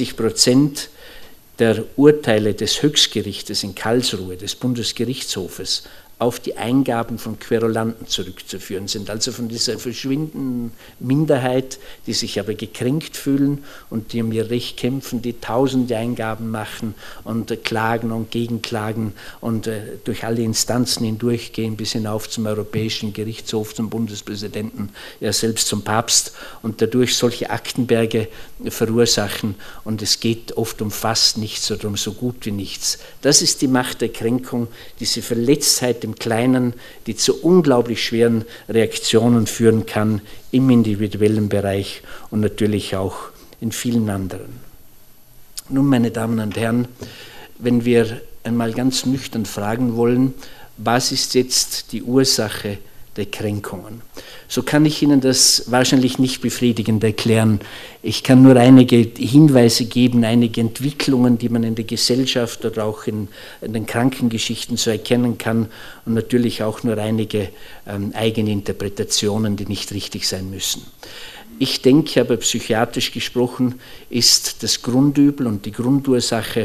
70% der Urteile des Höchstgerichtes in Karlsruhe, des Bundesgerichtshofes, auf die Eingaben von Querulanten zurückzuführen sind, also von dieser verschwindenden Minderheit, die sich aber gekränkt fühlen und die um ihr Recht kämpfen, die tausende Eingaben machen und klagen und gegenklagen und durch alle Instanzen hindurchgehen, bis hinauf zum Europäischen Gerichtshof, zum Bundespräsidenten, ja selbst zum Papst und dadurch solche Aktenberge verursachen und es geht oft um fast nichts oder um so gut wie nichts. Das ist die Macht der Kränkung, diese Verletztheit im Kleinen, die zu unglaublich schweren Reaktionen führen kann im individuellen Bereich und natürlich auch in vielen anderen. Nun, meine Damen und Herren, wenn wir einmal ganz nüchtern fragen wollen, was ist jetzt die Ursache der Kränkungen? So kann ich Ihnen das wahrscheinlich nicht befriedigend erklären. Ich kann nur einige Hinweise geben, einige Entwicklungen, die man in der Gesellschaft oder auch in den Krankengeschichten so erkennen kann und natürlich auch nur einige eigene Interpretationen, die nicht richtig sein müssen. Ich denke aber, psychiatrisch gesprochen, ist das Grundübel und die Grundursache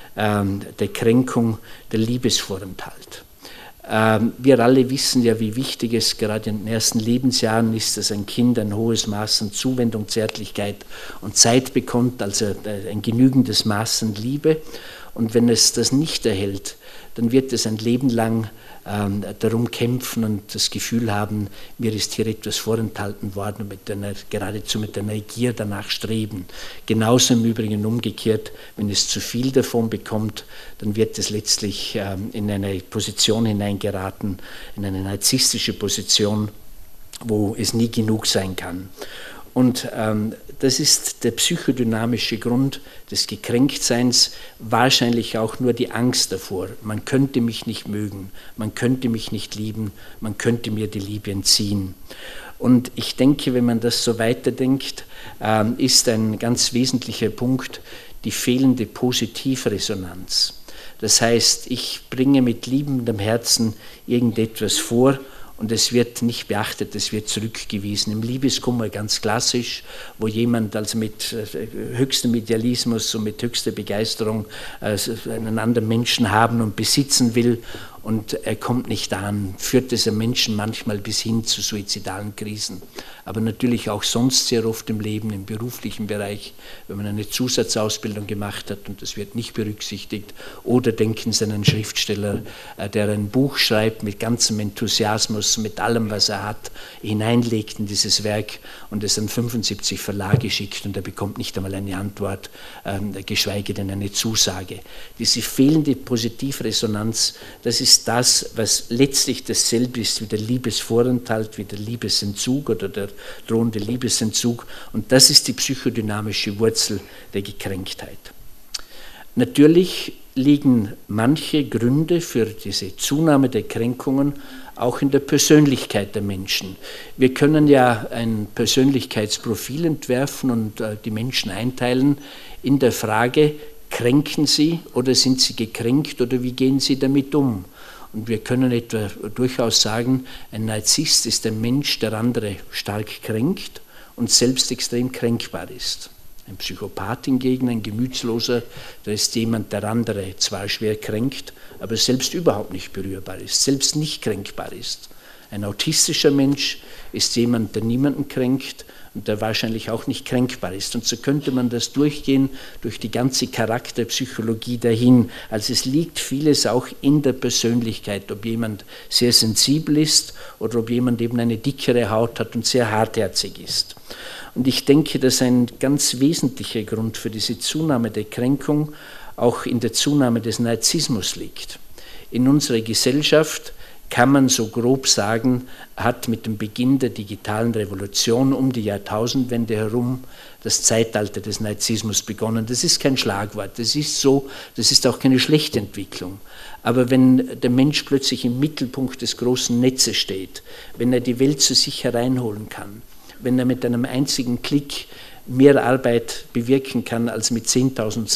der Kränkung der Liebesvorenthalt. Wir alle wissen ja, wie wichtig es gerade in den ersten Lebensjahren ist, dass ein Kind ein hohes Maß an Zuwendung, Zärtlichkeit und Zeit bekommt, also ein genügendes Maß an Liebe. Und wenn es das nicht erhält, dann wird es ein Leben lang darum kämpfen und das Gefühl haben, mir ist hier etwas vorenthalten worden und geradezu mit einer Gier danach streben. Genauso im Übrigen umgekehrt, wenn es zu viel davon bekommt, dann wird es letztlich in eine Position hineingeraten, in eine narzisstische Position, wo es nie genug sein kann. Und das ist der psychodynamische Grund des Gekränktseins, wahrscheinlich auch nur die Angst davor. Man könnte mich nicht mögen, man könnte mich nicht lieben, man könnte mir die Liebe entziehen. Und ich denke, wenn man das so weiterdenkt, ist ein ganz wesentlicher Punkt die fehlende Positivresonanz. Das heißt, ich bringe mit liebendem Herzen irgendetwas vor, und es wird nicht beachtet, es wird zurückgewiesen. Im Liebeskummer ganz klassisch, wo jemand also mit höchstem Idealismus und mit höchster Begeisterung einen anderen Menschen haben und besitzen will und er kommt nicht an, führt es einen Menschen manchmal bis hin zu suizidalen Krisen. Aber natürlich auch sonst sehr oft im Leben, im beruflichen Bereich, wenn man eine Zusatzausbildung gemacht hat und das wird nicht berücksichtigt. Oder denken Sie an einen Schriftsteller, der ein Buch schreibt mit ganzem Enthusiasmus, mit allem, was er hat, hineinlegt in dieses Werk und es an 75 Verlage schickt und er bekommt nicht einmal eine Antwort, geschweige denn eine Zusage. Diese fehlende Positivresonanz, das ist das, was letztlich dasselbe ist wie der Liebesvorenthalt, wie der Liebesentzug oder der drohende Liebesentzug. Und das ist die psychodynamische Wurzel der Gekränktheit. Natürlich liegen manche Gründe für diese Zunahme der Kränkungen auch in der Persönlichkeit der Menschen. Wir können ja ein Persönlichkeitsprofil entwerfen und die Menschen einteilen in der Frage, kränken sie oder sind sie gekränkt oder wie gehen sie damit um? Und wir können etwa durchaus sagen, ein Narzisst ist ein Mensch, der andere stark kränkt und selbst extrem kränkbar ist. Ein Psychopath hingegen, ein Gemütsloser, der ist jemand, der andere zwar schwer kränkt, aber selbst überhaupt nicht berührbar ist, selbst nicht kränkbar ist. Ein autistischer Mensch ist jemand, der niemanden kränkt und der wahrscheinlich auch nicht kränkbar ist. Und so könnte man das durchgehen, durch die ganze Charakterpsychologie dahin. Also es liegt vieles auch in der Persönlichkeit, ob jemand sehr sensibel ist oder ob jemand eben eine dickere Haut hat und sehr hartherzig ist. Und ich denke, dass ein ganz wesentlicher Grund für diese Zunahme der Kränkung auch in der Zunahme des Narzissmus liegt. In unserer Gesellschaft kann man so grob sagen, hat mit dem Beginn der digitalen Revolution um die Jahrtausendwende herum das Zeitalter des Narzissmus begonnen. Das ist kein Schlagwort, das ist so, das ist auch keine schlechte Entwicklung. Aber wenn der Mensch plötzlich im Mittelpunkt des großen Netzes steht, wenn er die Welt zu sich hereinholen kann, wenn er mit einem einzigen Klick mehr Arbeit bewirken kann als mit 10.000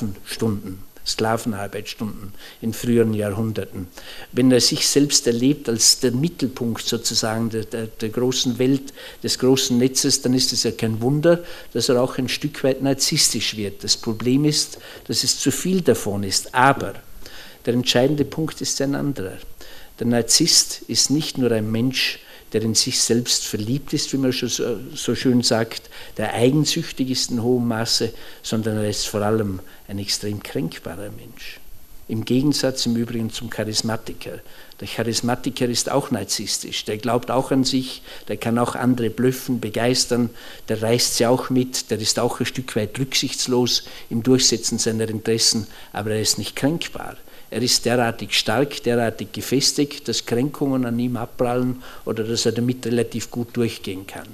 Sklavenarbeitsstunden in früheren Jahrhunderten. Wenn er sich selbst erlebt als der Mittelpunkt sozusagen der großen Welt, des großen Netzes, dann ist es ja kein Wunder, dass er auch ein Stück weit narzisstisch wird. Das Problem ist, dass es zu viel davon ist. Aber der entscheidende Punkt ist ein anderer. Der Narzisst ist nicht nur ein Mensch, der in sich selbst verliebt ist, wie man schon so schön sagt, der eigensüchtig ist in hohem Maße, sondern er ist vor allem ein extrem kränkbarer Mensch. Im Gegensatz im Übrigen zum Charismatiker. Der Charismatiker ist auch narzisstisch, der glaubt auch an sich, der kann auch andere blöffen, begeistern, der reißt sie auch mit, der ist auch ein Stück weit rücksichtslos im Durchsetzen seiner Interessen, aber er ist nicht kränkbar. Er ist derartig stark, derartig gefestigt, dass Kränkungen an ihm abprallen oder dass er damit relativ gut durchgehen kann.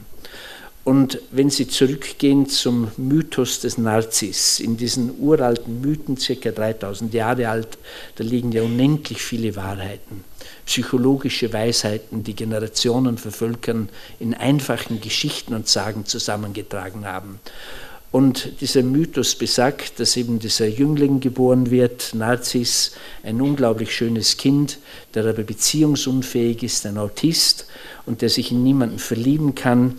Und wenn Sie zurückgehen zum Mythos des Narziss, in diesen uralten Mythen, ca. 3000 Jahre alt, da liegen ja unendlich viele Wahrheiten, psychologische Weisheiten, die Generationen vervölkern, in einfachen Geschichten und Sagen zusammengetragen haben. Und dieser Mythos besagt, dass eben dieser Jüngling geboren wird, Narziss, ein unglaublich schönes Kind, der aber beziehungsunfähig ist, ein Autist und der sich in niemanden verlieben kann,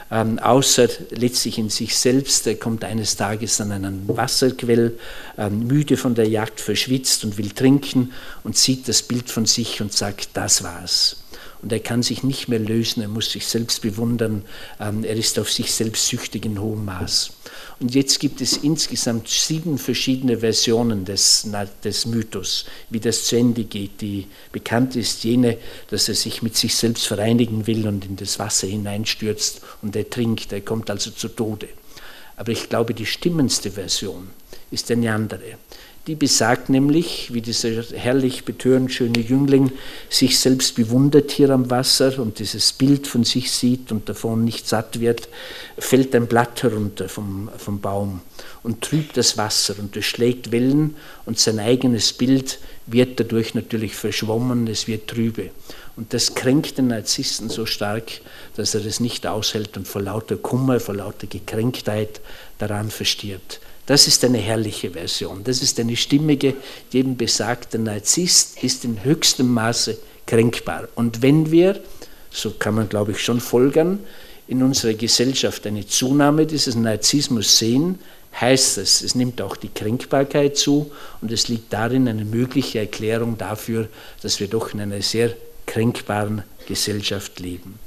außer letztlich in sich selbst. Er kommt eines Tages an einen Wasserquell, müde von der Jagd, verschwitzt und will trinken und sieht das Bild von sich und sagt, das war's. Und er kann sich nicht mehr lösen, er muss sich selbst bewundern, er ist auf sich selbst süchtig in hohem Maß. Und jetzt gibt es insgesamt 7 verschiedene Versionen des Mythos, wie das zu Ende geht. Die bekannt ist jene, dass er sich mit sich selbst vereinigen will und in das Wasser hineinstürzt und er trinkt, er kommt also zu Tode. Aber ich glaube, die stimmendste Version ist eine andere. Die besagt nämlich, wie dieser herrlich betörend schöne Jüngling sich selbst bewundert hier am Wasser und dieses Bild von sich sieht und davon nicht satt wird, fällt ein Blatt herunter vom Baum und trübt das Wasser und es schlägt Wellen und sein eigenes Bild wird dadurch natürlich verschwommen, es wird trübe. Und das kränkt den Narzissten so stark, dass er es nicht aushält und vor lauter Kummer, vor lauter Gekränktheit daran verstirbt. Das ist eine herrliche Version. Das ist eine stimmige, die eben besagt, der Narzisst ist in höchstem Maße kränkbar. Und wenn wir, so kann man glaube ich schon folgern, in unserer Gesellschaft eine Zunahme dieses Narzissmus sehen, heißt es, es nimmt auch die Kränkbarkeit zu und es liegt darin eine mögliche Erklärung dafür, dass wir doch in einer sehr kränkbaren Gesellschaft leben.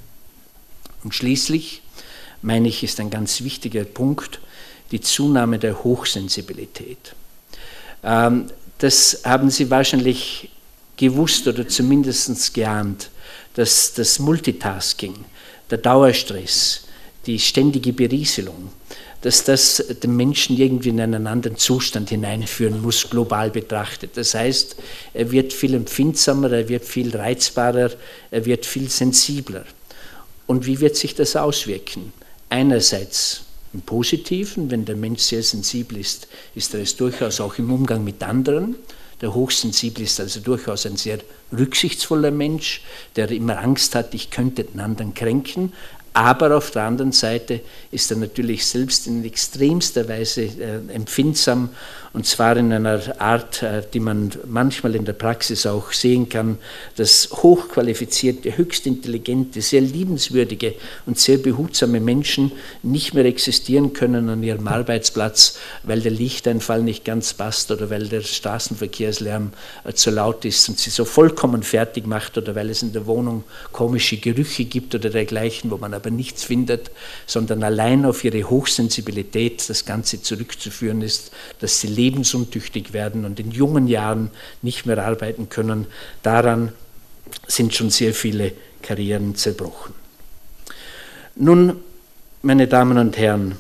Und schließlich, meine ich, ist ein ganz wichtiger Punkt, die Zunahme der Hochsensibilität. Das haben Sie wahrscheinlich gewusst oder zumindest geahnt, dass das Multitasking, der Dauerstress, die ständige Berieselung, dass das den Menschen irgendwie in einen anderen Zustand hineinführen muss, global betrachtet. Das heißt, er wird viel empfindsamer, er wird viel reizbarer, er wird viel sensibler. Und wie wird sich das auswirken? Einerseits im Positiven, wenn der Mensch sehr sensibel ist, ist er es durchaus auch im Umgang mit anderen. Der Hochsensible ist also durchaus ein sehr rücksichtsvoller Mensch, der immer Angst hat, ich könnte den anderen kränken. Aber auf der anderen Seite ist er natürlich selbst in extremster Weise empfindsam, und zwar in einer Art, die man manchmal in der Praxis auch sehen kann, dass hochqualifizierte, höchst intelligente, sehr liebenswürdige und sehr behutsame Menschen nicht mehr existieren können an ihrem Arbeitsplatz, weil der Lichteinfall nicht ganz passt oder weil der Straßenverkehrslärm zu laut ist und sie so vollkommen fertig macht oder weil es in der Wohnung komische Gerüche gibt oder dergleichen, wo man aber nichts findet, sondern allein auf ihre Hochsensibilität das Ganze zurückzuführen ist, dass sie lebensuntüchtig werden und in jungen Jahren nicht mehr arbeiten können. Daran sind schon sehr viele Karrieren zerbrochen. Nun, meine Damen und Herren,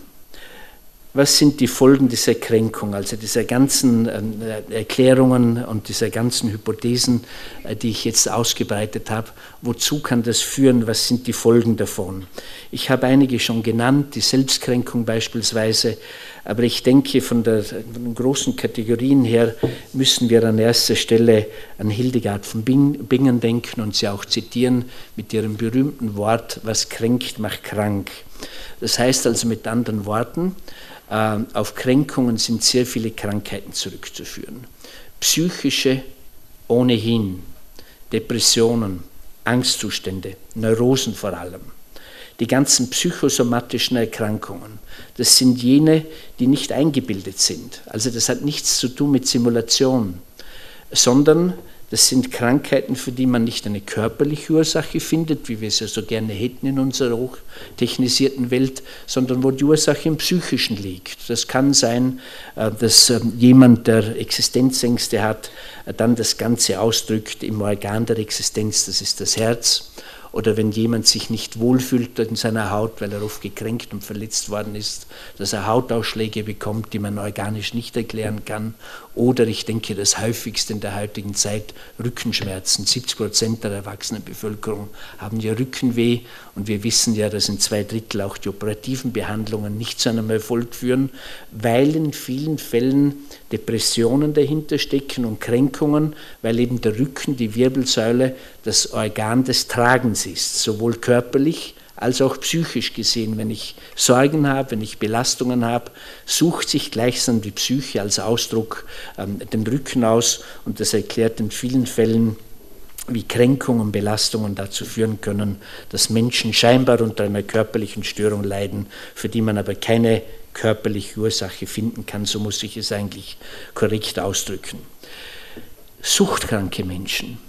was sind die Folgen dieser Kränkung, also dieser ganzen Erklärungen und dieser ganzen Hypothesen, die ich jetzt ausgebreitet habe? Wozu kann das führen? Was sind die Folgen davon? Ich habe einige schon genannt, die Selbstkränkung beispielsweise, aber ich denke, von den großen Kategorien her müssen wir an erster Stelle an Hildegard von Bingen denken und sie auch zitieren mit ihrem berühmten Wort, was kränkt, macht krank. Das heißt also mit anderen Worten, auf Kränkungen sind sehr viele Krankheiten zurückzuführen. Psychische ohnehin, Depressionen, Angstzustände, Neurosen vor allem. Die ganzen psychosomatischen Erkrankungen, das sind jene, die nicht eingebildet sind. Also das hat nichts zu tun mit Simulation, sondern das sind Krankheiten, für die man nicht eine körperliche Ursache findet, wie wir es ja so gerne hätten in unserer hochtechnisierten Welt, sondern wo die Ursache im Psychischen liegt. Das kann sein, dass jemand, der Existenzängste hat, dann das Ganze ausdrückt im Organ der Existenz, das ist das Herz. Oder wenn jemand sich nicht wohlfühlt in seiner Haut, weil er oft gekränkt und verletzt worden ist, dass er Hautausschläge bekommt, die man organisch nicht erklären kann. Oder ich denke, das häufigste in der heutigen Zeit, Rückenschmerzen. 70% der erwachsenen Bevölkerung haben ja Rückenweh. Und wir wissen ja, dass in 2/3 auch die operativen Behandlungen nicht zu einem Erfolg führen, weil in vielen Fällen Depressionen dahinter stecken und Kränkungen, weil eben der Rücken, die Wirbelsäule, das Organ des Tragens ist, sowohl körperlich als auch psychisch gesehen. Wenn ich Sorgen habe, wenn ich Belastungen habe, sucht sich gleichsam die Psyche als Ausdruck den Rücken aus, und das erklärt in vielen Fällen, wie Kränkungen und Belastungen dazu führen können, dass Menschen scheinbar unter einer körperlichen Störung leiden, für die man aber keine körperliche Ursache finden kann, so muss ich es eigentlich korrekt ausdrücken. Suchtkranke Menschen,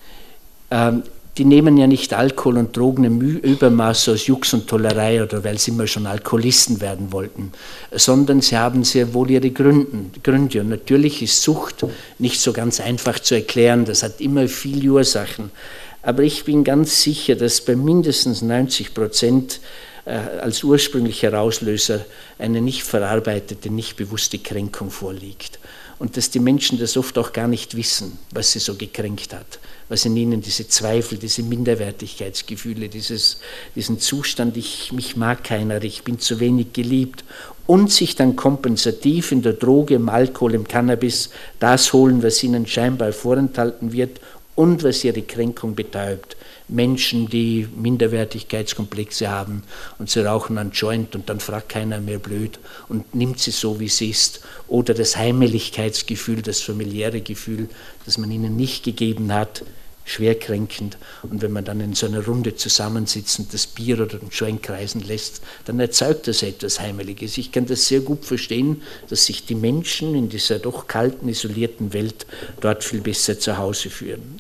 die nehmen ja nicht Alkohol und Drogen im Übermaß aus Jux und Tollerei oder weil sie immer schon Alkoholisten werden wollten, sondern sie haben sehr wohl ihre Gründe. Und natürlich ist Sucht nicht so ganz einfach zu erklären, das hat immer viele Ursachen. Aber ich bin ganz sicher, dass bei mindestens 90% als ursprünglicher Auslöser eine nicht verarbeitete, nicht bewusste Kränkung vorliegt. Und dass die Menschen das oft auch gar nicht wissen, was sie so gekränkt hat, was in ihnen diese Zweifel, diese Minderwertigkeitsgefühle, diesen Zustand, mich mag keiner, ich bin zu wenig geliebt, und sich dann kompensativ in der Droge, im Alkohol, im Cannabis das holen, was ihnen scheinbar vorenthalten wird und was ihre Kränkung betäubt. Menschen, die Minderwertigkeitskomplexe haben und sie rauchen einen Joint und dann fragt keiner mehr blöd und nimmt sie so, wie sie ist. Oder das Heimeligkeitsgefühl, das familiäre Gefühl, das man ihnen nicht gegeben hat, schwer kränkend. Und wenn man dann in so einer Runde zusammensitzt und das Bier oder den Joint kreisen lässt, dann erzeugt das etwas Heimeliges. Ich kann das sehr gut verstehen, dass sich die Menschen in dieser doch kalten, isolierten Welt dort viel besser zu Hause fühlen.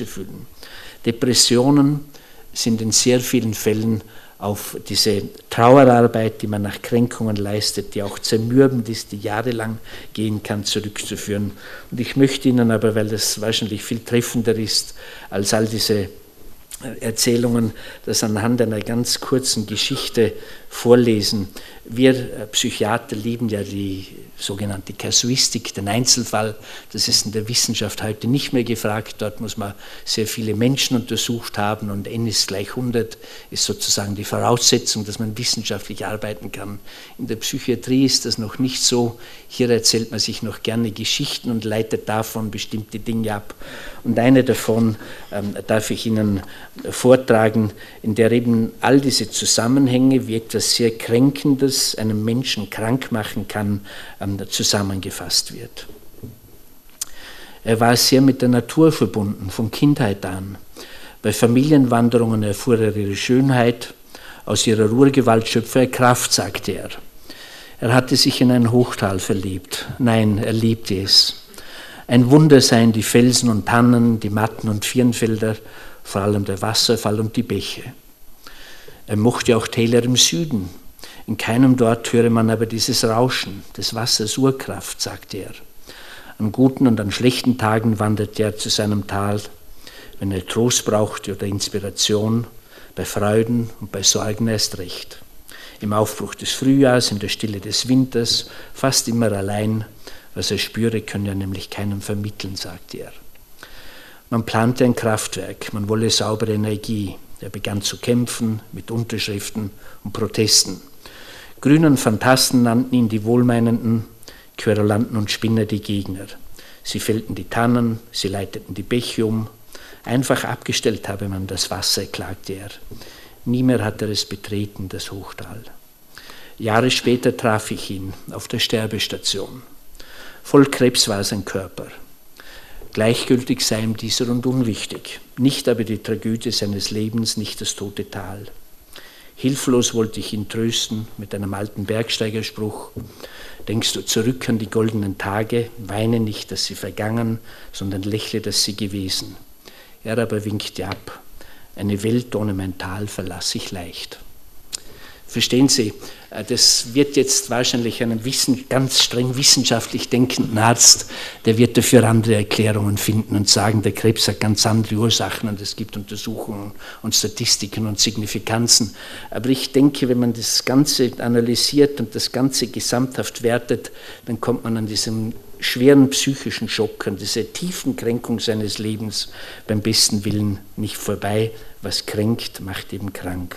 Depressionen sind in sehr vielen Fällen auf diese Trauerarbeit, die man nach Kränkungen leistet, die auch zermürbend ist, die jahrelang gehen kann, zurückzuführen. Und ich möchte Ihnen aber, weil das wahrscheinlich viel treffender ist als all diese Erzählungen, das anhand einer ganz kurzen Geschichte vorlesen. Wir Psychiater lieben ja die sogenannte Kasuistik, den Einzelfall. Das ist in der Wissenschaft heute nicht mehr gefragt. Dort muss man sehr viele Menschen untersucht haben und n ist gleich 100 ist sozusagen die Voraussetzung, dass man wissenschaftlich arbeiten kann. In der Psychiatrie ist das noch nicht so. Hier erzählt man sich noch gerne Geschichten und leitet davon bestimmte Dinge ab. Und eine davon darf ich Ihnen vortragen, in der eben all diese Zusammenhänge, wie etwas sehr Kränkendes einen Menschen krank machen kann, zusammengefasst wird. Er war sehr mit der Natur verbunden, von Kindheit an. Bei Familienwanderungen erfuhr er ihre Schönheit, aus ihrer Urgewalt schöpfe er Kraft, sagte er. Er hatte sich in ein Hochtal verliebt. Nein, er liebte es. Ein Wunder seien die Felsen und Tannen, die Matten und Firnfelder, vor allem der Wasserfall und die Bäche. Er mochte auch Täler im Süden. In keinem dort höre man aber dieses Rauschen, des Wassers Urkraft, sagte er. An guten und an schlechten Tagen wanderte er zu seinem Tal, wenn er Trost brauchte oder Inspiration, bei Freuden und bei Sorgen erst recht. Im Aufbruch des Frühjahrs, in der Stille des Winters, fast immer allein. Was er spüre, könne er nämlich keinem vermitteln, sagte er. Man plante ein Kraftwerk, man wolle saubere Energie. Er begann zu kämpfen mit Unterschriften und Protesten. Grünen Phantasten nannten ihn die Wohlmeinenden, Querulanten und Spinner die Gegner. Sie fällten die Tannen, sie leiteten die Bäche um. Einfach abgestellt habe man das Wasser, klagte er. Nie mehr hat er es betreten, das Hochtal. Jahre später traf ich ihn auf der Sterbestation. Voll Krebs war sein Körper. Gleichgültig sei ihm dieser und unwichtig, nicht aber die Tragödie seines Lebens, nicht das tote Tal. Hilflos wollte ich ihn trösten mit einem alten Bergsteigerspruch. Denkst du zurück an die goldenen Tage, weine nicht, dass sie vergangen, sondern lächle, dass sie gewesen. Er aber winkte ab. Eine Welt ohne mein Tal verlasse ich leicht. Verstehen Sie, das wird jetzt wahrscheinlich einem ganz streng wissenschaftlich denkenden Arzt, der wird dafür andere Erklärungen finden und sagen, der Krebs hat ganz andere Ursachen und es gibt Untersuchungen und Statistiken und Signifikanzen. Aber ich denke, wenn man das Ganze analysiert und das Ganze gesamthaft wertet, dann kommt man an diesem schweren psychischen Schock, an dieser tiefen Kränkung seines Lebens beim besten Willen nicht vorbei. Was kränkt, macht eben krank.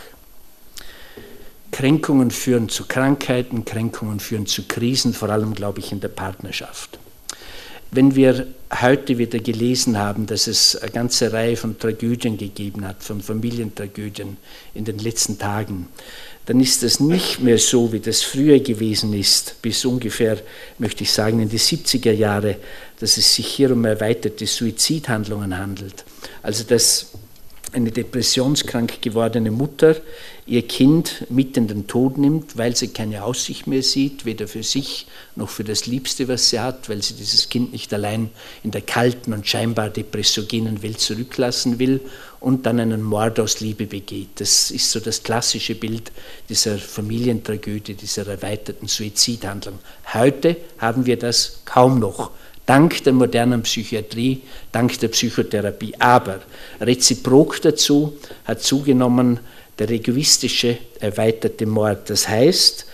Kränkungen führen zu Krankheiten, Kränkungen führen zu Krisen, vor allem, glaube ich, in der Partnerschaft. Wenn wir heute wieder gelesen haben, dass es eine ganze Reihe von Tragödien gegeben hat, von Familientragödien in den letzten Tagen, dann ist das nicht mehr so, wie das früher gewesen ist, bis ungefähr, möchte ich sagen, in die 70er Jahre, dass es sich hier um erweiterte Suizidhandlungen handelt. Also dass eine depressionskrank gewordene Mutter ihr Kind mit in den Tod nimmt, weil sie keine Aussicht mehr sieht, weder für sich noch für das Liebste, was sie hat, weil sie dieses Kind nicht allein in der kalten und scheinbar depressogenen Welt zurücklassen will und dann einen Mord aus Liebe begeht. Das ist so das klassische Bild dieser Familientragödie, dieser erweiterten Suizidhandlung. Heute haben wir das kaum noch. Dank der modernen Psychiatrie, dank der Psychotherapie. Aber reziprok dazu hat zugenommen der egoistische, erweiterte Mord. Das heißt,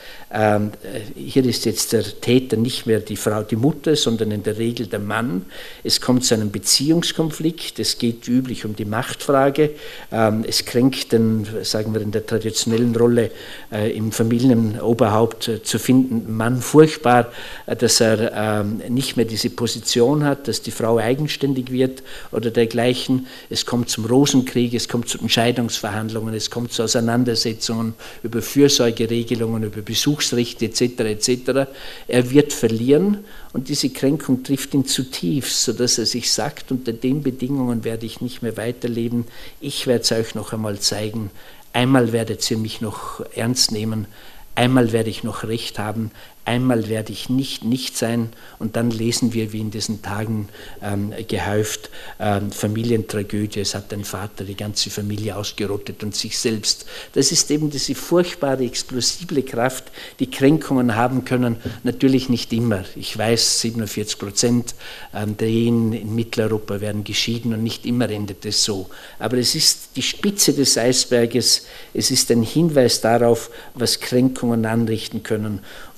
hier ist jetzt der Täter nicht mehr die Frau, die Mutter, sondern in der Regel der Mann. Es kommt zu einem Beziehungskonflikt, es geht wie üblich um die Machtfrage, es kränkt den, sagen wir in der traditionellen Rolle im Familienoberhaupt zu findenden Mann furchtbar, dass er nicht mehr diese Position hat, dass die Frau eigenständig wird oder dergleichen. Es kommt zum Rosenkrieg, es kommt zu Entscheidungsverhandlungen, es kommt zu Auseinandersetzungen über Fürsorgeregelungen, über Besuchsrechte etc. etc. Er wird verlieren und diese Kränkung trifft ihn zutiefst, sodass er sich sagt, unter den Bedingungen werde ich nicht mehr weiterleben, ich werde es euch noch einmal zeigen, einmal werdet ihr mich noch ernst nehmen, einmal werde ich noch Recht haben, einmal werde ich nicht sein und dann lesen wir, wie in diesen Tagen gehäuft, Familientragödie, es hat ein Vater die ganze Familie ausgerottet und sich selbst. Das ist eben diese furchtbare, explosible Kraft, die Kränkungen haben können, natürlich nicht immer. Ich weiß, 47% der Ehen in Mitteleuropa werden geschieden und nicht immer endet es so. Aber es ist die Spitze des Eisberges, es ist ein Hinweis darauf, was Kränkungen anrichten können und warum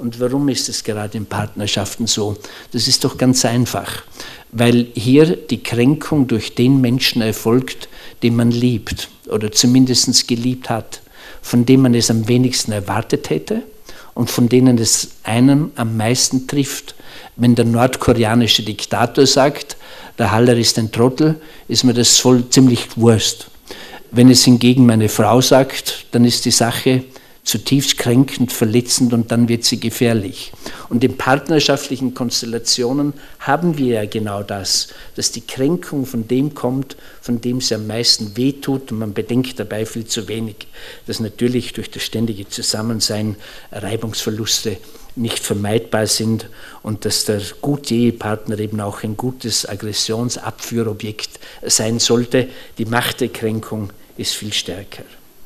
Warum ist es gerade in Partnerschaften so? Das ist doch ganz einfach, weil hier die Kränkung durch den Menschen erfolgt, den man liebt oder zumindest geliebt hat, von dem man es am wenigsten erwartet hätte und von denen es einen am meisten trifft. Wenn der nordkoreanische Diktator sagt, der Haller ist ein Trottel, ist mir das ziemlich Wurst. Wenn es hingegen meine Frau sagt, dann ist die Sache zutiefst kränkend, verletzend und dann wird sie gefährlich. Und in partnerschaftlichen Konstellationen haben wir ja genau das, dass die Kränkung von dem kommt, von dem es am meisten wehtut und man bedenkt dabei viel zu wenig, dass natürlich durch das ständige Zusammensein Reibungsverluste nicht vermeidbar sind und dass der gute Ehepartner eben auch ein gutes Aggressionsabführobjekt sein sollte. Die Macht der Kränkung ist viel stärker.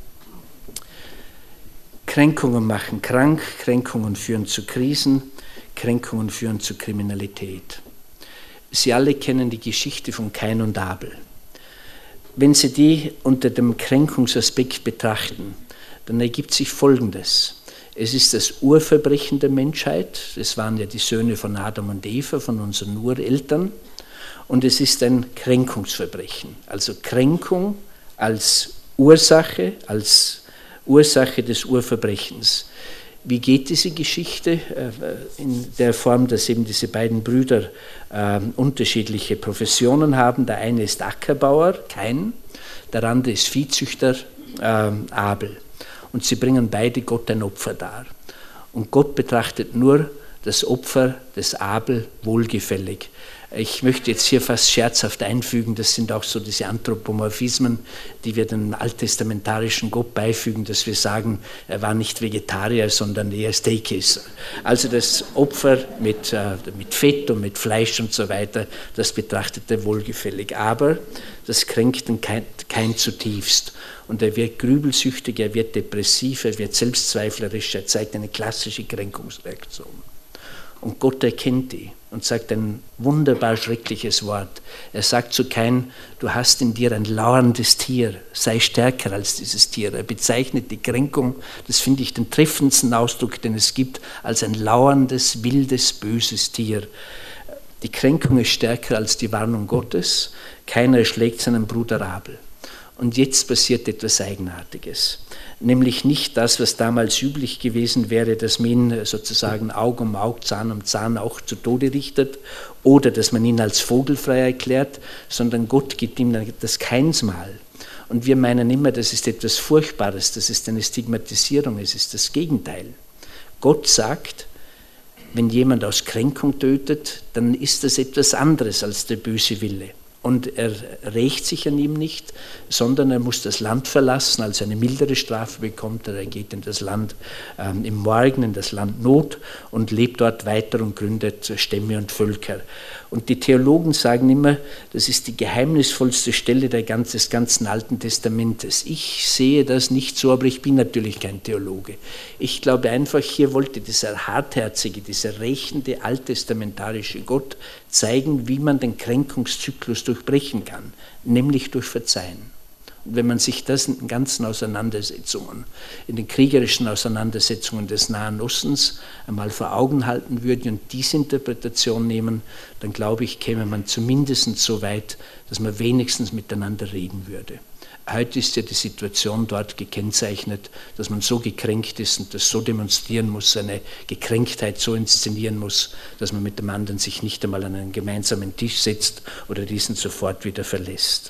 Kränkungen machen krank, Kränkungen führen zu Krisen, Kränkungen führen zu Kriminalität. Sie alle kennen die Geschichte von Kain und Abel. Wenn Sie die unter dem Kränkungsaspekt betrachten, dann ergibt sich Folgendes. Es ist das Urverbrechen der Menschheit, das waren ja die Söhne von Adam und Eva, von unseren Ureltern, und es ist ein Kränkungsverbrechen, also Kränkung als Ursache des Urverbrechens. Wie geht diese Geschichte? In der Form, dass eben diese beiden Brüder unterschiedliche Professionen haben. Der eine ist Ackerbauer, Kain, der andere ist Viehzüchter, Abel. Und sie bringen beide Gott ein Opfer dar. Und Gott betrachtet nur das Opfer des Abel wohlgefällig. Ich möchte jetzt hier fast scherzhaft einfügen, das sind auch so diese Anthropomorphismen, die wir dem alttestamentarischen Gott beifügen, dass wir sagen, er war nicht Vegetarier, sondern eher Steakesser. Also das Opfer mit Fett und mit Fleisch und so weiter, das betrachtet er wohlgefällig. Aber das kränkt den Kain zutiefst. Und er wird grübelsüchtig, er wird depressiv, er wird selbstzweiflerisch, er zeigt eine klassische Kränkungsreaktion. Und Gott erkennt die und sagt ein wunderbar schreckliches Wort. Er sagt zu Kain, du hast in dir ein lauerndes Tier, sei stärker als dieses Tier. Er bezeichnet die Kränkung, das finde ich den treffendsten Ausdruck, den es gibt, als ein lauerndes, wildes, böses Tier. Die Kränkung ist stärker als die Warnung Gottes. Keiner schlägt seinen Bruder Abel. Und jetzt passiert etwas Eigenartiges. Nämlich nicht das, was damals üblich gewesen wäre, dass man ihn sozusagen Aug um Aug, Zahn um Zahn auch zu Tode richtet oder dass man ihn als vogelfrei erklärt, sondern Gott gibt ihm das Keinsmal. Und wir meinen immer, das ist etwas Furchtbares, das ist eine Stigmatisierung, es ist das Gegenteil. Gott sagt, wenn jemand aus Kränkung tötet, dann ist das etwas anderes als der böse Wille. Und er rächt sich an ihm nicht, sondern er muss das Land verlassen, also eine mildere Strafe bekommt er. Er geht in das Land im Morgen, in das Land Not und lebt dort weiter und gründet Stämme und Völker. Und die Theologen sagen immer, das ist die geheimnisvollste Stelle des ganzen Alten Testamentes. Ich sehe das nicht so, aber ich bin natürlich kein Theologe. Ich glaube einfach, hier wollte dieser hartherzige, dieser rächende, alttestamentarische Gott zeigen, wie man den Kränkungszyklus durchbrechen kann, nämlich durch Verzeihen. Und wenn man sich das in den ganzen Auseinandersetzungen, in den kriegerischen Auseinandersetzungen des Nahen Ostens einmal vor Augen halten würde und diese Interpretation nehmen, dann glaube ich, käme man zumindest so weit, dass man wenigstens miteinander reden würde. Heute ist ja die Situation dort gekennzeichnet, dass man so gekränkt ist und das so demonstrieren muss, seine Gekränktheit so inszenieren muss, dass man mit dem anderen sich nicht einmal an einen gemeinsamen Tisch setzt oder diesen sofort wieder verlässt.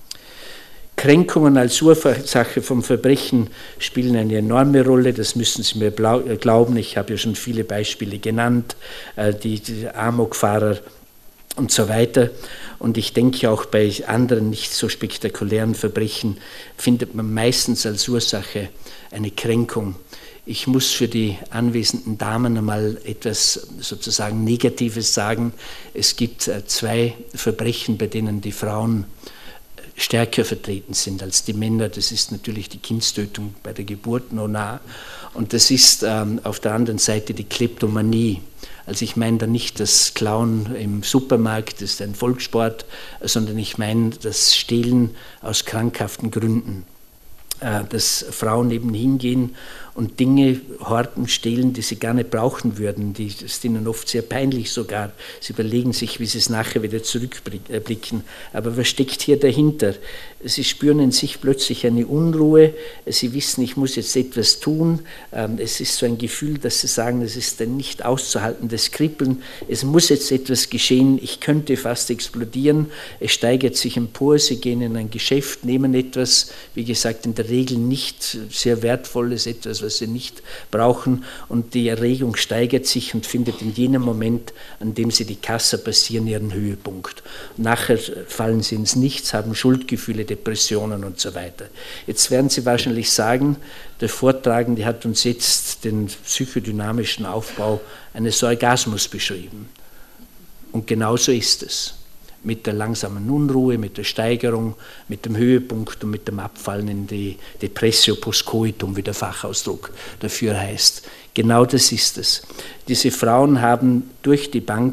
Kränkungen als Ursache vom Verbrechen spielen eine enorme Rolle, das müssen Sie mir glauben. Ich habe ja schon viele Beispiele genannt, die Amokfahrer und so weiter. Und ich denke auch bei anderen nicht so spektakulären Verbrechen findet man meistens als Ursache eine Kränkung. Ich muss für die anwesenden Damen einmal etwas sozusagen Negatives sagen. Es gibt zwei Verbrechen, bei denen die Frauen stärker vertreten sind als die Männer. Das ist natürlich die Kindstötung bei der Geburt, nona. Und das ist auf der anderen Seite die Kleptomanie. Also ich meine da nicht das Klauen im Supermarkt, das ist ein Volkssport, sondern ich meine das Stehlen aus krankhaften Gründen. Dass Frauen eben hingehen und Dinge horten, stehlen, die sie gar nicht brauchen würden. Das ist ihnen oft sehr peinlich sogar. Sie überlegen sich, wie sie es nachher wieder zurückblicken. Aber was steckt hier dahinter? Sie spüren in sich plötzlich eine Unruhe. Sie wissen, ich muss jetzt etwas tun. Es ist so ein Gefühl, dass sie sagen, es ist ein nicht auszuhaltendes Kribbeln. Es muss jetzt etwas geschehen. Ich könnte fast explodieren. Es steigert sich empor. Sie gehen in ein Geschäft, nehmen etwas, wie gesagt, in der Regel nicht sehr Wertvolles, etwas, was sie nicht brauchen, und die Erregung steigert sich und findet in jenem Moment, an dem sie die Kasse passieren, ihren Höhepunkt. Und nachher fallen sie ins Nichts, haben Schuldgefühle, Depressionen und so weiter. Jetzt werden Sie wahrscheinlich sagen, der Vortragende hat uns jetzt den psychodynamischen Aufbau eines Orgasmus beschrieben. Und genau so ist es. Mit der langsamen Unruhe, mit der Steigerung, mit dem Höhepunkt und mit dem Abfallen in die Depressio postcoitum, wie der Fachausdruck dafür heißt. Genau das ist es. Diese Frauen haben durch die Bank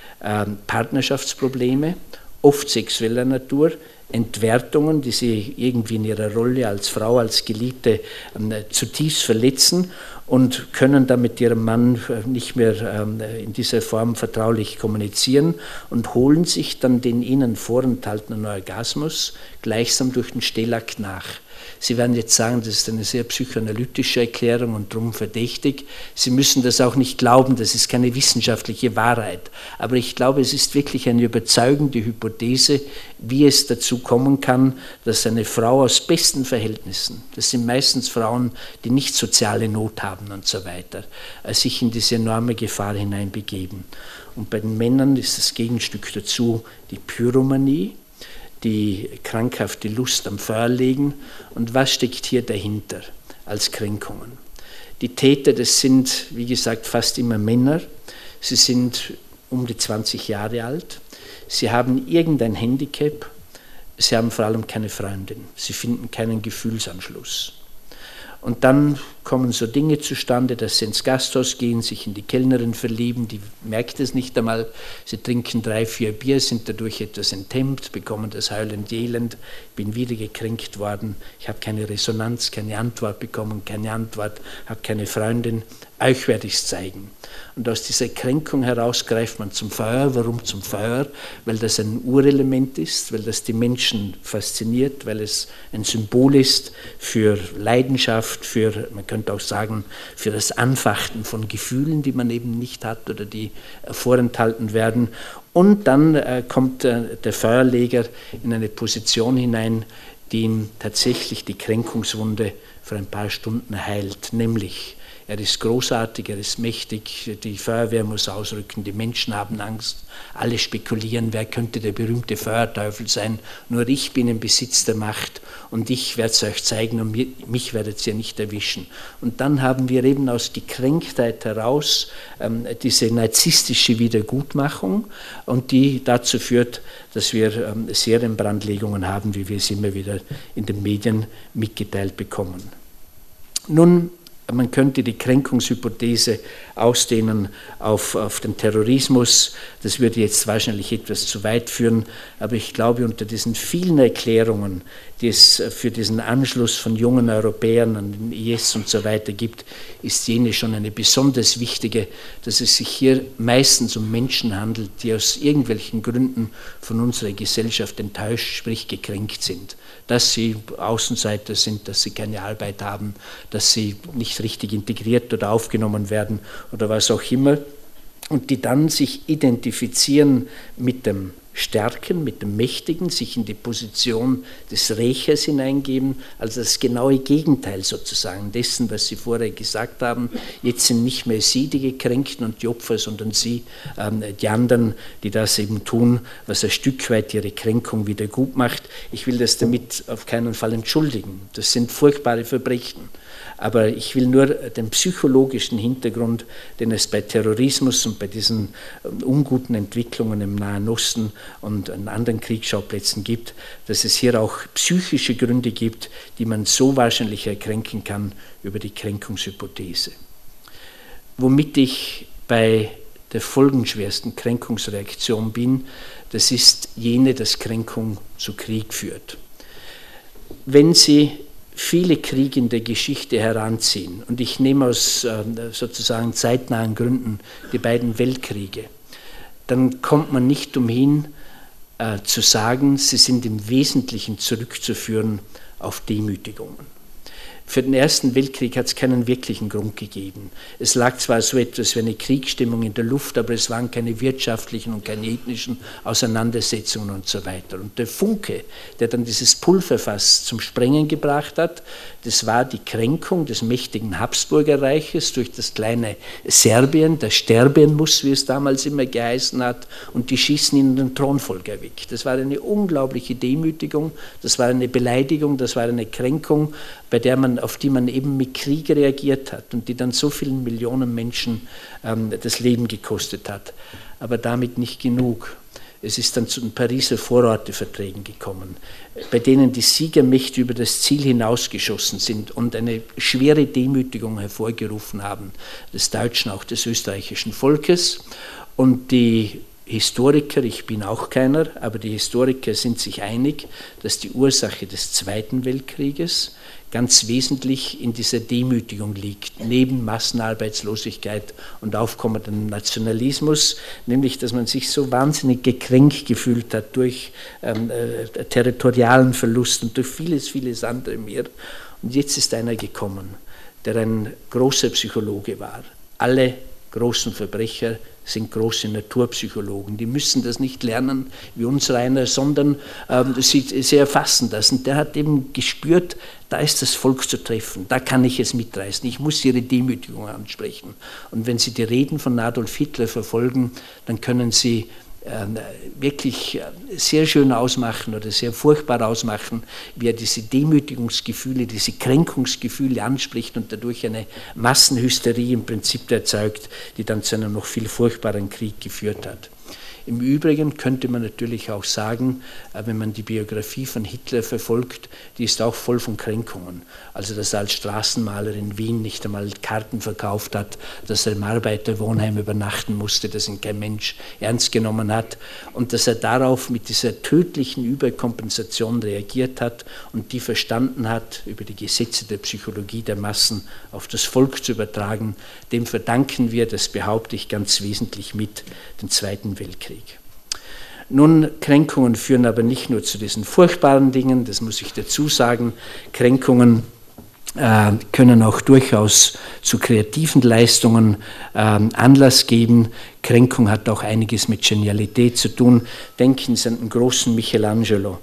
Partnerschaftsprobleme, oft sexueller Natur, Entwertungen, die sie irgendwie in ihrer Rolle als Frau, als Geliebte zutiefst verletzen und können dann mit ihrem Mann nicht mehr in dieser Form vertraulich kommunizieren und holen sich dann den ihnen vorenthaltenen Orgasmus gleichsam durch den Stellakt nach. Sie werden jetzt sagen, das ist eine sehr psychoanalytische Erklärung und darum verdächtig. Sie müssen das auch nicht glauben, das ist keine wissenschaftliche Wahrheit. Aber ich glaube, es ist wirklich eine überzeugende Hypothese, wie es dazu kommen kann, dass eine Frau aus besten Verhältnissen, das sind meistens Frauen, die nicht soziale Not haben und so weiter, sich in diese enorme Gefahr hineinbegeben. Und bei den Männern ist das Gegenstück dazu die Pyromanie, die krankhafte Lust am Feuer legen. Und was steckt hier dahinter als Kränkungen? Die Täter, das sind, wie gesagt, fast immer Männer. Sie sind um die 20 Jahre alt. Sie haben irgendein Handicap. Sie haben vor allem keine Freundin. Sie finden keinen Gefühlsanschluss. Und dann kommen so Dinge zustande, dass sie ins Gasthaus gehen, sich in die Kellnerin verlieben, die merkt es nicht einmal, sie trinken 3, 4 Bier, sind dadurch etwas enthemmt, bekommen das heulend Elend, bin wieder gekränkt worden, ich habe keine Resonanz, keine Antwort bekommen, keine Antwort, habe keine Freundin, euch werde ich es zeigen. Und aus dieser Kränkung heraus greift man zum Feuer. Warum zum Feuer? Weil das ein Urelement ist, weil das die Menschen fasziniert, weil es ein Symbol ist für Leidenschaft, für, man könnte auch sagen, für das Anfachten von Gefühlen, die man eben nicht hat oder die vorenthalten werden. Und dann kommt der Feuerleger in eine Position hinein, die ihm tatsächlich die Kränkungswunde für ein paar Stunden heilt, nämlich er ist großartig, er ist mächtig, die Feuerwehr muss ausrücken, die Menschen haben Angst, alle spekulieren, wer könnte der berühmte Feuerteufel sein, nur ich bin im Besitz der Macht und ich werde es euch zeigen und mich werdet ihr nicht erwischen. Und dann haben wir eben aus Gekränktheit heraus diese narzisstische Wiedergutmachung und die dazu führt, dass wir Serienbrandlegungen haben, wie wir es immer wieder in den Medien mitgeteilt bekommen. Nun, man könnte die Kränkungshypothese ausdehnen auf den Terrorismus. Das würde jetzt wahrscheinlich etwas zu weit führen, aber ich glaube, unter diesen vielen Erklärungen, die es für diesen Anschluss von jungen Europäern an den IS und so weiter gibt, ist jene schon eine besonders wichtige, dass es sich hier meistens um Menschen handelt, die aus irgendwelchen Gründen von unserer Gesellschaft enttäuscht, sprich gekränkt sind. Dass sie Außenseiter sind, dass sie keine Arbeit haben, dass sie nicht richtig integriert oder aufgenommen werden oder was auch immer. Und die dann sich identifizieren mit dem Stärken, mit dem Mächtigen, sich in die Position des Rächers hineingeben, also das genaue Gegenteil sozusagen dessen, was Sie vorher gesagt haben. Jetzt sind nicht mehr Sie die Gekränkten und die Opfer, sondern Sie, die anderen, die das eben tun, was ein Stück weit ihre Kränkung wieder gut macht. Ich will das damit auf keinen Fall entschuldigen. Das sind furchtbare Verbrechen. Aber ich will nur den psychologischen Hintergrund, den es bei Terrorismus und bei diesen unguten Entwicklungen im Nahen Osten und an anderen Kriegsschauplätzen gibt, dass es hier auch psychische Gründe gibt, die man so wahrscheinlich erkränken kann über die Kränkungshypothese. Womit ich bei der folgenschwersten Kränkungsreaktion bin, das ist jene, dass Kränkung zu Krieg führt. Wenn Sie viele Kriege in der Geschichte heranziehen, und ich nehme aus sozusagen zeitnahen Gründen die beiden Weltkriege, dann kommt man nicht umhin zu sagen, sie sind im Wesentlichen zurückzuführen auf Demütigungen. Für den Ersten Weltkrieg hat es keinen wirklichen Grund gegeben. Es lag zwar so etwas wie eine Kriegsstimmung in der Luft, aber es waren keine wirtschaftlichen und keine ethnischen Auseinandersetzungen und so weiter. Und der Funke, der dann dieses Pulverfass zum Sprengen gebracht hat, das war die Kränkung des mächtigen Habsburgerreiches durch das kleine Serbien, das sterben muss, wie es damals immer geheißen hat, und die schießen ihnen den Thronfolger weg. Das war eine unglaubliche Demütigung, das war eine Beleidigung, das war eine Kränkung, auf die man eben mit Krieg reagiert hat und die dann so vielen Millionen Menschen das Leben gekostet hat. Aber damit nicht genug. Es ist dann zu den Pariser Vororteverträgen gekommen, bei denen die Siegermächte über das Ziel hinausgeschossen sind und eine schwere Demütigung hervorgerufen haben, des deutschen, auch des österreichischen Volkes. Und die Historiker, ich bin auch keiner, aber die Historiker sind sich einig, dass die Ursache des Zweiten Weltkrieges ganz wesentlich in dieser Demütigung liegt, neben Massenarbeitslosigkeit und aufkommendem Nationalismus, nämlich, dass man sich so wahnsinnig gekränkt gefühlt hat durch territorialen Verlust und durch vieles, vieles andere mehr. Und jetzt ist einer gekommen, der ein großer Psychologe war. Alle großen Verbrecher sind große Naturpsychologen. Die müssen das nicht lernen wie uns Rainer, sondern sie erfassen das. Und der hat eben gespürt, da ist das Volk zu treffen, da kann ich es mitreißen, ich muss ihre Demütigung ansprechen. Und wenn Sie die Reden von Adolf Hitler verfolgen, dann können Sie wirklich sehr schön ausmachen oder sehr furchtbar ausmachen, wie er diese Demütigungsgefühle, diese Kränkungsgefühle anspricht und dadurch eine Massenhysterie im Prinzip erzeugt, die dann zu einem noch viel furchtbaren Krieg geführt hat. Im Übrigen könnte man natürlich auch sagen, wenn man die Biografie von Hitler verfolgt, die ist auch voll von Kränkungen. Also, dass er als Straßenmaler in Wien nicht einmal Karten verkauft hat, dass er im Arbeiterwohnheim übernachten musste, das ihn kein Mensch ernst genommen hat, und dass er darauf mit dieser tödlichen Überkompensation reagiert hat und die verstanden hat, über die Gesetze der Psychologie der Massen auf das Volk zu übertragen. Dem verdanken wir, das behaupte ich ganz wesentlich mit, den Zweiten Weltkrieg. Nun, Kränkungen führen aber nicht nur zu diesen furchtbaren Dingen, das muss ich dazu sagen. Kränkungen können auch durchaus zu kreativen Leistungen Anlass geben. Kränkung hat auch einiges mit Genialität zu tun. Denken Sie an den großen Michelangelo.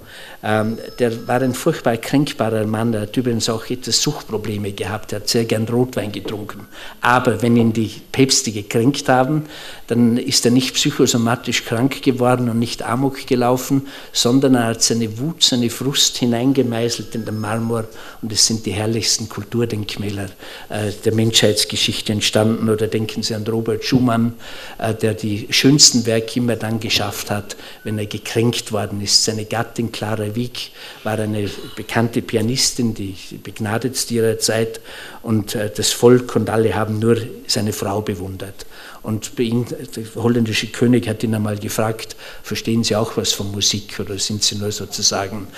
Der war ein furchtbar kränkbarer Mann, der hat übrigens auch etwas Suchtprobleme gehabt, er hat sehr gern Rotwein getrunken. Aber wenn ihn die Päpste gekränkt haben, dann ist er nicht psychosomatisch krank geworden und nicht Amok gelaufen, sondern er hat seine Wut, seine Frust hineingemeißelt in den Marmor, und es sind die herrlichsten Kulturdenkmäler der Menschheitsgeschichte entstanden. Oder denken Sie an Robert Schumann, der die schönsten Werke immer dann geschafft hat, wenn er gekränkt worden ist. Seine Gattin Clara Wieck war eine bekannte Pianistin, die begnadetste ihrer Zeit, und das Volk und alle haben nur seine Frau bewundert. Und bei ihm, der holländische König hat ihn einmal gefragt, verstehen Sie auch was von Musik oder sind Sie nur sozusagen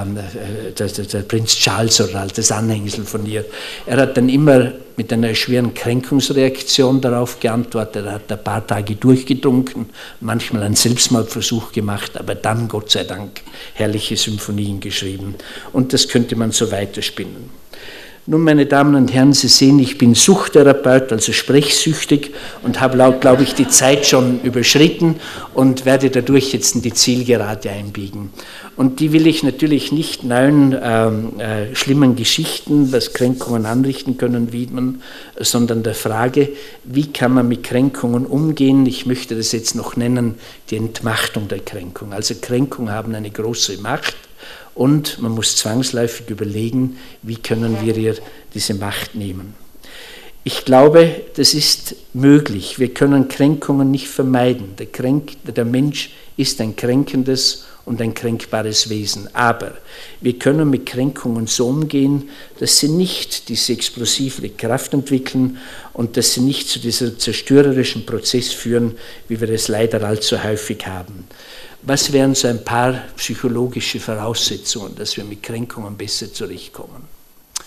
der Prinz Charles oder das Anhängsel von ihr? Er hat dann immer mit einer schweren Kränkungsreaktion darauf geantwortet. Er hat ein paar Tage durchgetrunken, manchmal einen Selbstmordversuch gemacht, aber dann, Gott sei Dank, herrliche Symphonien geschrieben. Und das könnte man so weiterspinnen. Nun, meine Damen und Herren, Sie sehen, ich bin Suchttherapeut, also sprechsüchtig, und habe, glaube ich, die Zeit schon überschritten und werde dadurch jetzt in die Zielgerade einbiegen. Und die will ich natürlich nicht neuen schlimmen Geschichten, was Kränkungen anrichten können, widmen, sondern der Frage, wie kann man mit Kränkungen umgehen. Ich möchte das jetzt noch nennen, die Entmachtung der Kränkung. Also Kränkungen haben eine große Macht. Und man muss zwangsläufig überlegen, wie können wir ihr diese Macht nehmen. Ich glaube, das ist möglich. Wir können Kränkungen nicht vermeiden. Der Mensch ist ein kränkendes und ein kränkbares Wesen. Aber wir können mit Kränkungen so umgehen, dass sie nicht diese explosive Kraft entwickeln und dass sie nicht zu diesem zerstörerischen Prozess führen, wie wir es leider allzu häufig haben. Was wären so ein paar psychologische Voraussetzungen, dass wir mit Kränkungen besser zurechtkommen?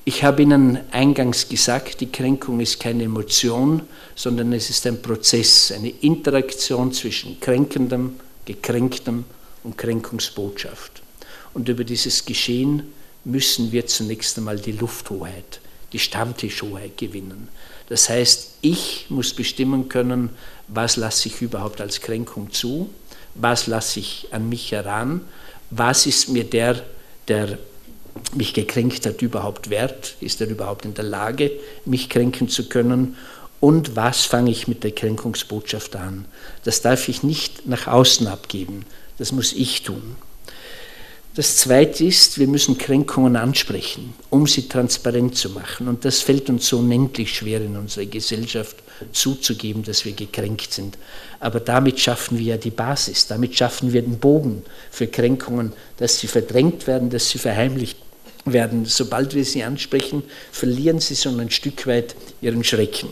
Ich habe Ihnen eingangs gesagt, die Kränkung ist keine Emotion, sondern es ist ein Prozess, eine Interaktion zwischen Kränkendem, Gekränktem und Kränkungsbotschaft. Und über dieses Geschehen müssen wir zunächst einmal die Lufthoheit, die Stammtischhoheit gewinnen. Das heißt, ich muss bestimmen können, was lasse ich überhaupt als Kränkung zu, was lasse ich an mich heran, was ist mir der mich gekränkt hat, überhaupt wert, ist er überhaupt in der Lage, mich kränken zu können, und was fange ich mit der Kränkungsbotschaft an. Das darf ich nicht nach außen abgeben, das muss ich tun. Das Zweite ist, wir müssen Kränkungen ansprechen, um sie transparent zu machen. Und das fällt uns so unendlich schwer in unserer Gesellschaft zuzugeben, dass wir gekränkt sind. Aber damit schaffen wir ja die Basis, damit schaffen wir den Bogen für Kränkungen, dass sie verdrängt werden, dass sie verheimlicht werden. Sobald wir sie ansprechen, verlieren sie so ein Stück weit ihren Schrecken.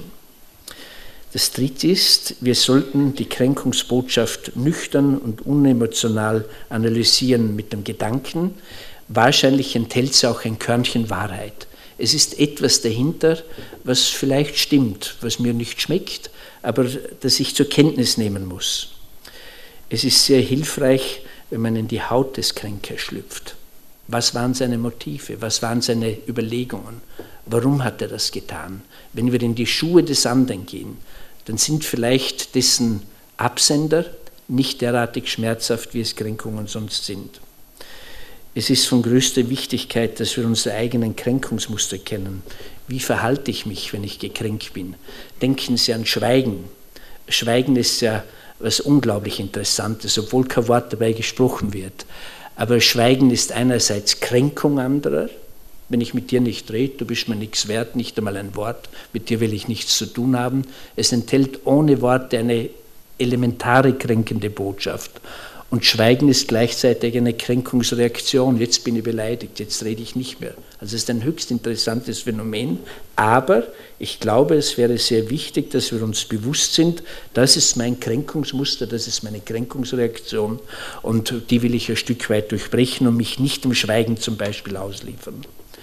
Das Dritte ist, wir sollten die Kränkungsbotschaft nüchtern und unemotional analysieren mit dem Gedanken, wahrscheinlich enthält sie auch ein Körnchen Wahrheit. Es ist etwas dahinter, was vielleicht stimmt, was mir nicht schmeckt, aber das ich zur Kenntnis nehmen muss. Es ist sehr hilfreich, wenn man in die Haut des Kränkers schlüpft. Was waren seine Motive? Was waren seine Überlegungen? Warum hat er das getan? Wenn wir in die Schuhe des anderen gehen, dann sind vielleicht dessen Absender nicht derartig schmerzhaft, wie es Kränkungen sonst sind. Es ist von größter Wichtigkeit, dass wir unsere eigenen Kränkungsmuster kennen. Wie verhalte ich mich, wenn ich gekränkt bin? Denken Sie an Schweigen. Schweigen ist ja was unglaublich Interessantes, obwohl kein Wort dabei gesprochen wird. Aber Schweigen ist einerseits Kränkung anderer. Wenn ich mit dir nicht rede, du bist mir nichts wert, nicht einmal ein Wort, mit dir will ich nichts zu tun haben. Es enthält ohne Worte eine elementare kränkende Botschaft. Und Schweigen ist gleichzeitig eine Kränkungsreaktion. Jetzt bin ich beleidigt, jetzt rede ich nicht mehr. Also es ist ein höchst interessantes Phänomen. Aber ich glaube, es wäre sehr wichtig, dass wir uns bewusst sind, das ist mein Kränkungsmuster, das ist meine Kränkungsreaktion. Und die will ich ein Stück weit durchbrechen und mich nicht dem Schweigen zum Beispiel ausliefern.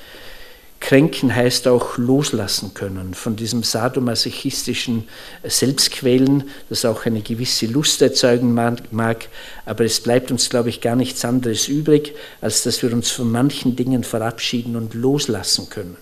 Kränken heißt auch loslassen können von diesem sadomasochistischen Selbstquälen, das auch eine gewisse Lust erzeugen mag, aber es bleibt uns, glaube ich, gar nichts anderes übrig, als dass wir uns von manchen Dingen verabschieden und loslassen können.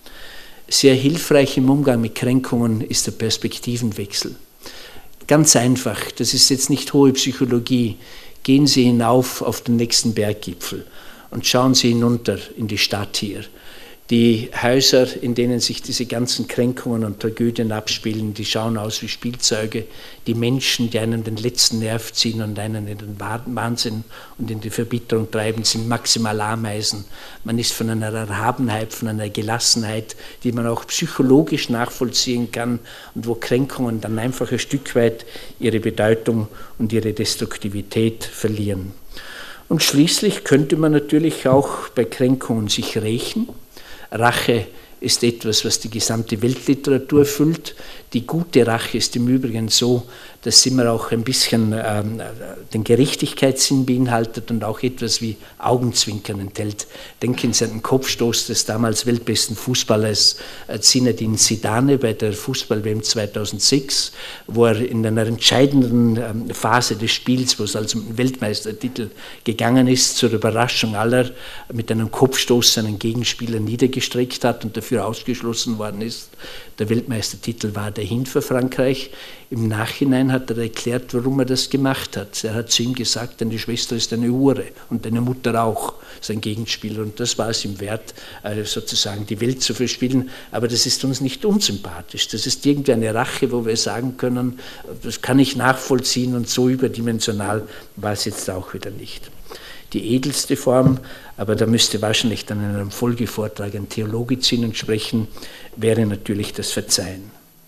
Sehr hilfreich im Umgang mit Kränkungen ist der Perspektivenwechsel. Ganz einfach, das ist jetzt nicht hohe Psychologie. Gehen Sie hinauf auf den nächsten Berggipfel und schauen Sie hinunter in die Stadt hier. Die Häuser, in denen sich diese ganzen Kränkungen und Tragödien abspielen, die schauen aus wie Spielzeuge. Die Menschen, die einen den letzten Nerv ziehen und einen in den Wahnsinn und in die Verbitterung treiben, sind maximal Ameisen. Man ist von einer Erhabenheit, von einer Gelassenheit, die man auch psychologisch nachvollziehen kann und wo Kränkungen dann einfach ein Stück weit ihre Bedeutung und ihre Destruktivität verlieren. Und schließlich könnte man natürlich auch bei Kränkungen sich rächen. Rache ist etwas, was die gesamte Weltliteratur füllt. Die gute Rache ist im Übrigen so, dass sie immer auch ein bisschen den Gerechtigkeitssinn beinhaltet und auch etwas wie Augenzwinkern enthält. Denken Sie an den Kopfstoß des damals weltbesten Fußballers Zinedine Zidane bei der Fußball-WM 2006, wo er in einer entscheidenden Phase des Spiels, wo es also um den Weltmeistertitel gegangen ist, zur Überraschung aller mit einem Kopfstoß seinen Gegenspieler niedergestreckt hat und dafür ausgeschlossen worden ist. Der Weltmeistertitel war dahin für Frankreich. Im Nachhinein hat er erklärt, warum er das gemacht hat. Er hat zu ihm gesagt, deine Schwester ist eine Hure und deine Mutter auch, sein Gegenspieler. Und das war es ihm wert, sozusagen die Welt zu verspielen. Aber das ist uns nicht unsympathisch. Das ist irgendwie eine Rache, wo wir sagen können, das kann ich nachvollziehen und so überdimensional war es jetzt auch wieder nicht. Die edelste Form, aber da müsste wahrscheinlich dann in einem Folgevortrag ein Theologe zu Ihnen sprechen, wäre natürlich das Verzeihen.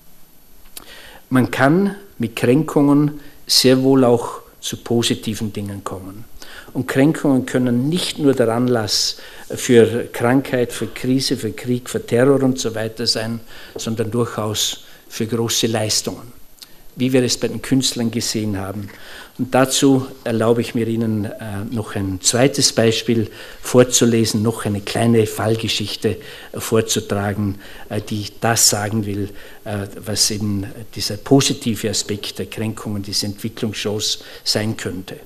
Man kann mit Kränkungen sehr wohl auch zu positiven Dingen kommen. Und Kränkungen können nicht nur der Anlass für Krankheit, für Krise, für Krieg, für Terror und so weiter sein, sondern durchaus für große Leistungen. wie wir es bei den Künstlern gesehen haben. Und dazu erlaube ich mir Ihnen noch ein zweites Beispiel vorzulesen, noch eine kleine Fallgeschichte vorzutragen, die das sagen will, was eben dieser positive Aspekt der Kränkungen, diese Entwicklungschance sein könnte.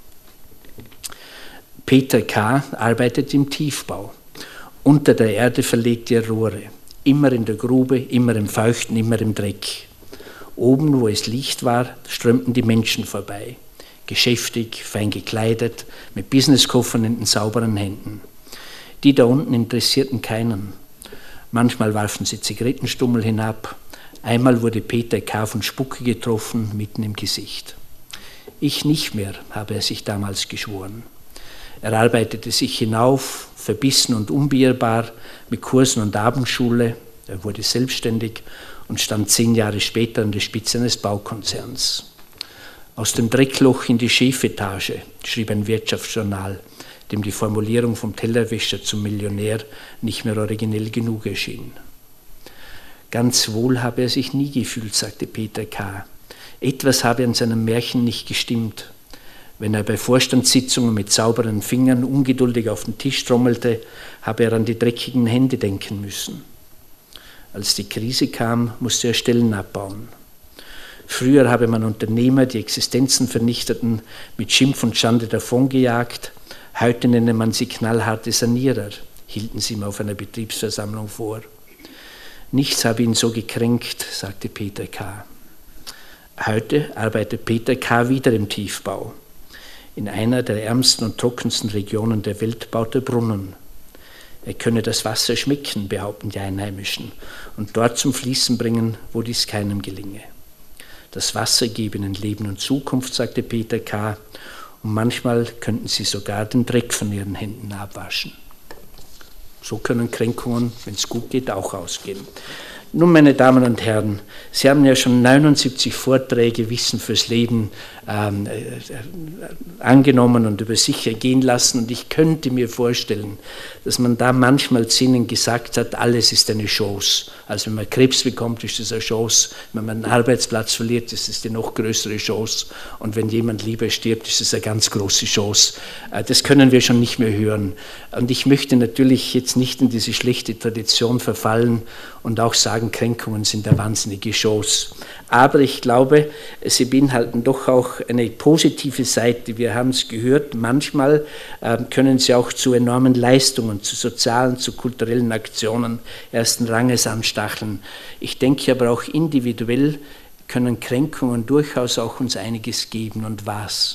Peter K. arbeitet im Tiefbau. Unter der Erde verlegt er Rohre, immer in der Grube, immer im Feuchten, immer im Dreck. Oben, wo es Licht war, strömten die Menschen vorbei, geschäftig, fein gekleidet, mit Businesskoffern in den sauberen Händen. Die da unten interessierten keinen. Manchmal warfen sie Zigarettenstummel hinab. Einmal wurde Peter K. von Spucke getroffen, mitten im Gesicht. Ich nicht mehr, habe er sich damals geschworen. Er arbeitete sich hinauf, verbissen und unbeirrbar, mit Kursen und Abendschule. Er wurde selbstständig und stand 10 Jahre später an der Spitze eines Baukonzerns. Aus dem Dreckloch in die Chefetage, schrieb ein Wirtschaftsjournal, dem die Formulierung vom Tellerwäscher zum Millionär nicht mehr originell genug erschien. Ganz wohl habe er sich nie gefühlt, sagte Peter K. Etwas habe an seinem Märchen nicht gestimmt. Wenn er bei Vorstandssitzungen mit sauberen Fingern ungeduldig auf den Tisch trommelte, habe er an die dreckigen Hände denken müssen. Als die Krise kam, musste er Stellen abbauen. Früher habe man Unternehmer, die Existenzen vernichteten, mit Schimpf und Schande davongejagt. Heute nenne man sie knallharte Sanierer, hielten sie ihm auf einer Betriebsversammlung vor. Nichts habe ihn so gekränkt, sagte Peter K. Heute arbeitet Peter K. wieder im Tiefbau. In einer der ärmsten und trockensten Regionen der Welt baut er Brunnen. Er könne das Wasser schmecken, behaupten die Einheimischen, und dort zum Fließen bringen, wo dies keinem gelinge. Das Wasser gebe ihnen Leben und Zukunft, sagte Peter K., und manchmal könnten sie sogar den Dreck von ihren Händen abwaschen. So können Kränkungen, wenn es gut geht, auch ausgehen. Nun, meine Damen und Herren, Sie haben ja schon 79 Vorträge Wissen fürs Leben angenommen und über sich ergehen lassen. Und ich könnte mir vorstellen, dass man da manchmal zu Ihnen gesagt hat, alles ist eine Chance. Also wenn man Krebs bekommt, ist es eine Chance. Wenn man einen Arbeitsplatz verliert, ist es die noch größere Chance. Und wenn jemand lieber stirbt, ist es eine ganz große Chance. Das können wir schon nicht mehr hören. Und ich möchte natürlich jetzt nicht in diese schlechte Tradition verfallen und auch sagen, Kränkungen sind eine wahnsinnige Chance. Aber ich glaube, sie beinhalten doch auch eine positive Seite. Wir haben es gehört, manchmal können sie auch zu enormen Leistungen, zu sozialen, zu kulturellen Aktionen ersten Ranges anstacheln. Ich denke aber auch individuell können Kränkungen durchaus auch uns einiges geben. Und was?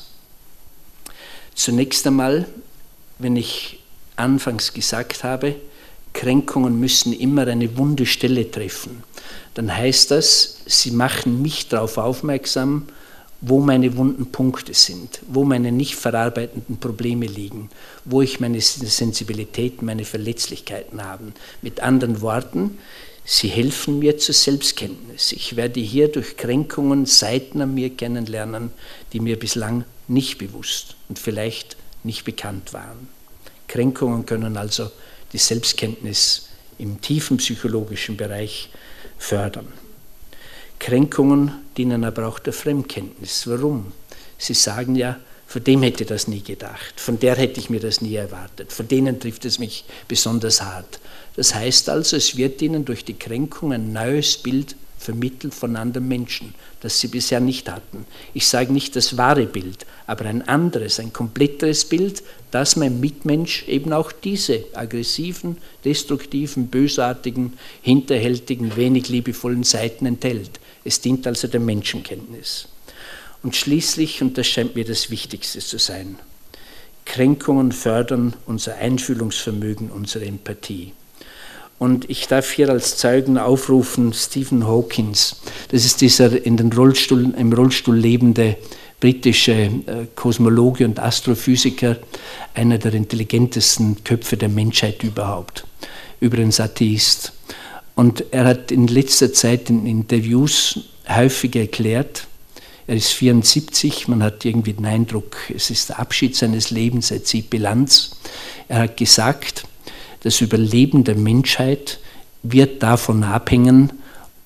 Zunächst einmal, wenn ich anfangs gesagt habe, Kränkungen müssen immer eine wunde Stelle treffen, dann heißt das, sie machen mich darauf aufmerksam, wo meine wunden Punkte sind, wo meine nicht verarbeitenden Probleme liegen, wo ich meine Sensibilitäten, meine Verletzlichkeiten habe. Mit anderen Worten, sie helfen mir zur Selbstkenntnis. Ich werde hier durch Kränkungen Seiten an mir kennenlernen, die mir bislang nicht bewusst und vielleicht nicht bekannt waren. Kränkungen können also die Selbstkenntnis im tiefen psychologischen Bereich fördern. Kränkungen dienen aber auch der Fremdkenntnis. Warum? Sie sagen ja, von dem hätte ich das nie gedacht, von der hätte ich mir das nie erwartet, von denen trifft es mich besonders hart. Das heißt also, es wird ihnen durch die Kränkung ein neues Bild vermittelt von anderen Menschen, das sie bisher nicht hatten. Ich sage nicht das wahre Bild, aber ein anderes, ein kompletteres Bild, dass mein Mitmensch eben auch diese aggressiven, destruktiven, bösartigen, hinterhältigen, wenig liebevollen Seiten enthält. Es dient also der Menschenkenntnis. Und schließlich, und das scheint mir das Wichtigste zu sein, Kränkungen fördern unser Einfühlungsvermögen, unsere Empathie. Und ich darf hier als Zeugen aufrufen Stephen Hawkins. Das ist dieser im Rollstuhl lebende britische Kosmologe und Astrophysiker, einer der intelligentesten Köpfe der Menschheit überhaupt, übrigens Atheist. Und er hat in letzter Zeit in Interviews häufig erklärt, er ist 74, man hat irgendwie den Eindruck, es ist der Abschied seines Lebens, er zieht Bilanz. Er hat gesagt, das Überleben der Menschheit wird davon abhängen,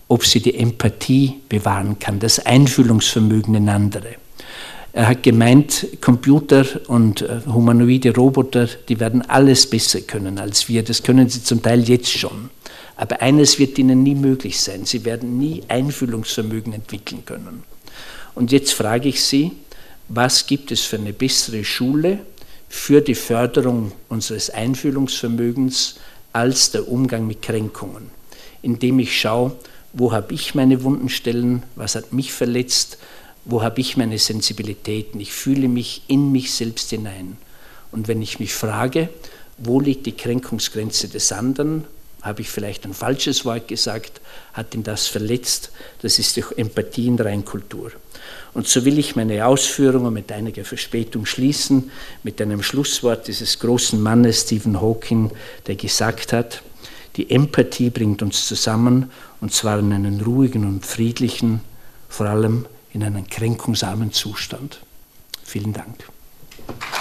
ob sie die Empathie bewahren kann, das Einfühlungsvermögen in andere. Er hat gemeint, Computer und humanoide Roboter, die werden alles besser können als wir. Das können sie zum Teil jetzt schon. Aber eines wird ihnen nie möglich sein. Sie werden nie Einfühlungsvermögen entwickeln können. Und jetzt frage ich Sie, was gibt es für eine bessere Schule für die Förderung unseres Einfühlungsvermögens als der Umgang mit Kränkungen, indem ich schaue, wo habe ich meine wunden Stellen, was hat mich verletzt, wo habe ich meine Sensibilitäten, ich fühle mich in mich selbst hinein. Und wenn ich mich frage, wo liegt die Kränkungsgrenze des anderen, habe ich vielleicht ein falsches Wort gesagt, hat ihn das verletzt, das ist die Empathie in der Reinkultur. Und so will ich meine Ausführungen mit einiger Verspätung schließen, mit einem Schlusswort dieses großen Mannes Stephen Hawking, der gesagt hat, die Empathie bringt uns zusammen, und zwar in einen ruhigen und friedlichen, vor allem in einen kränkungsarmen Zustand. Vielen Dank.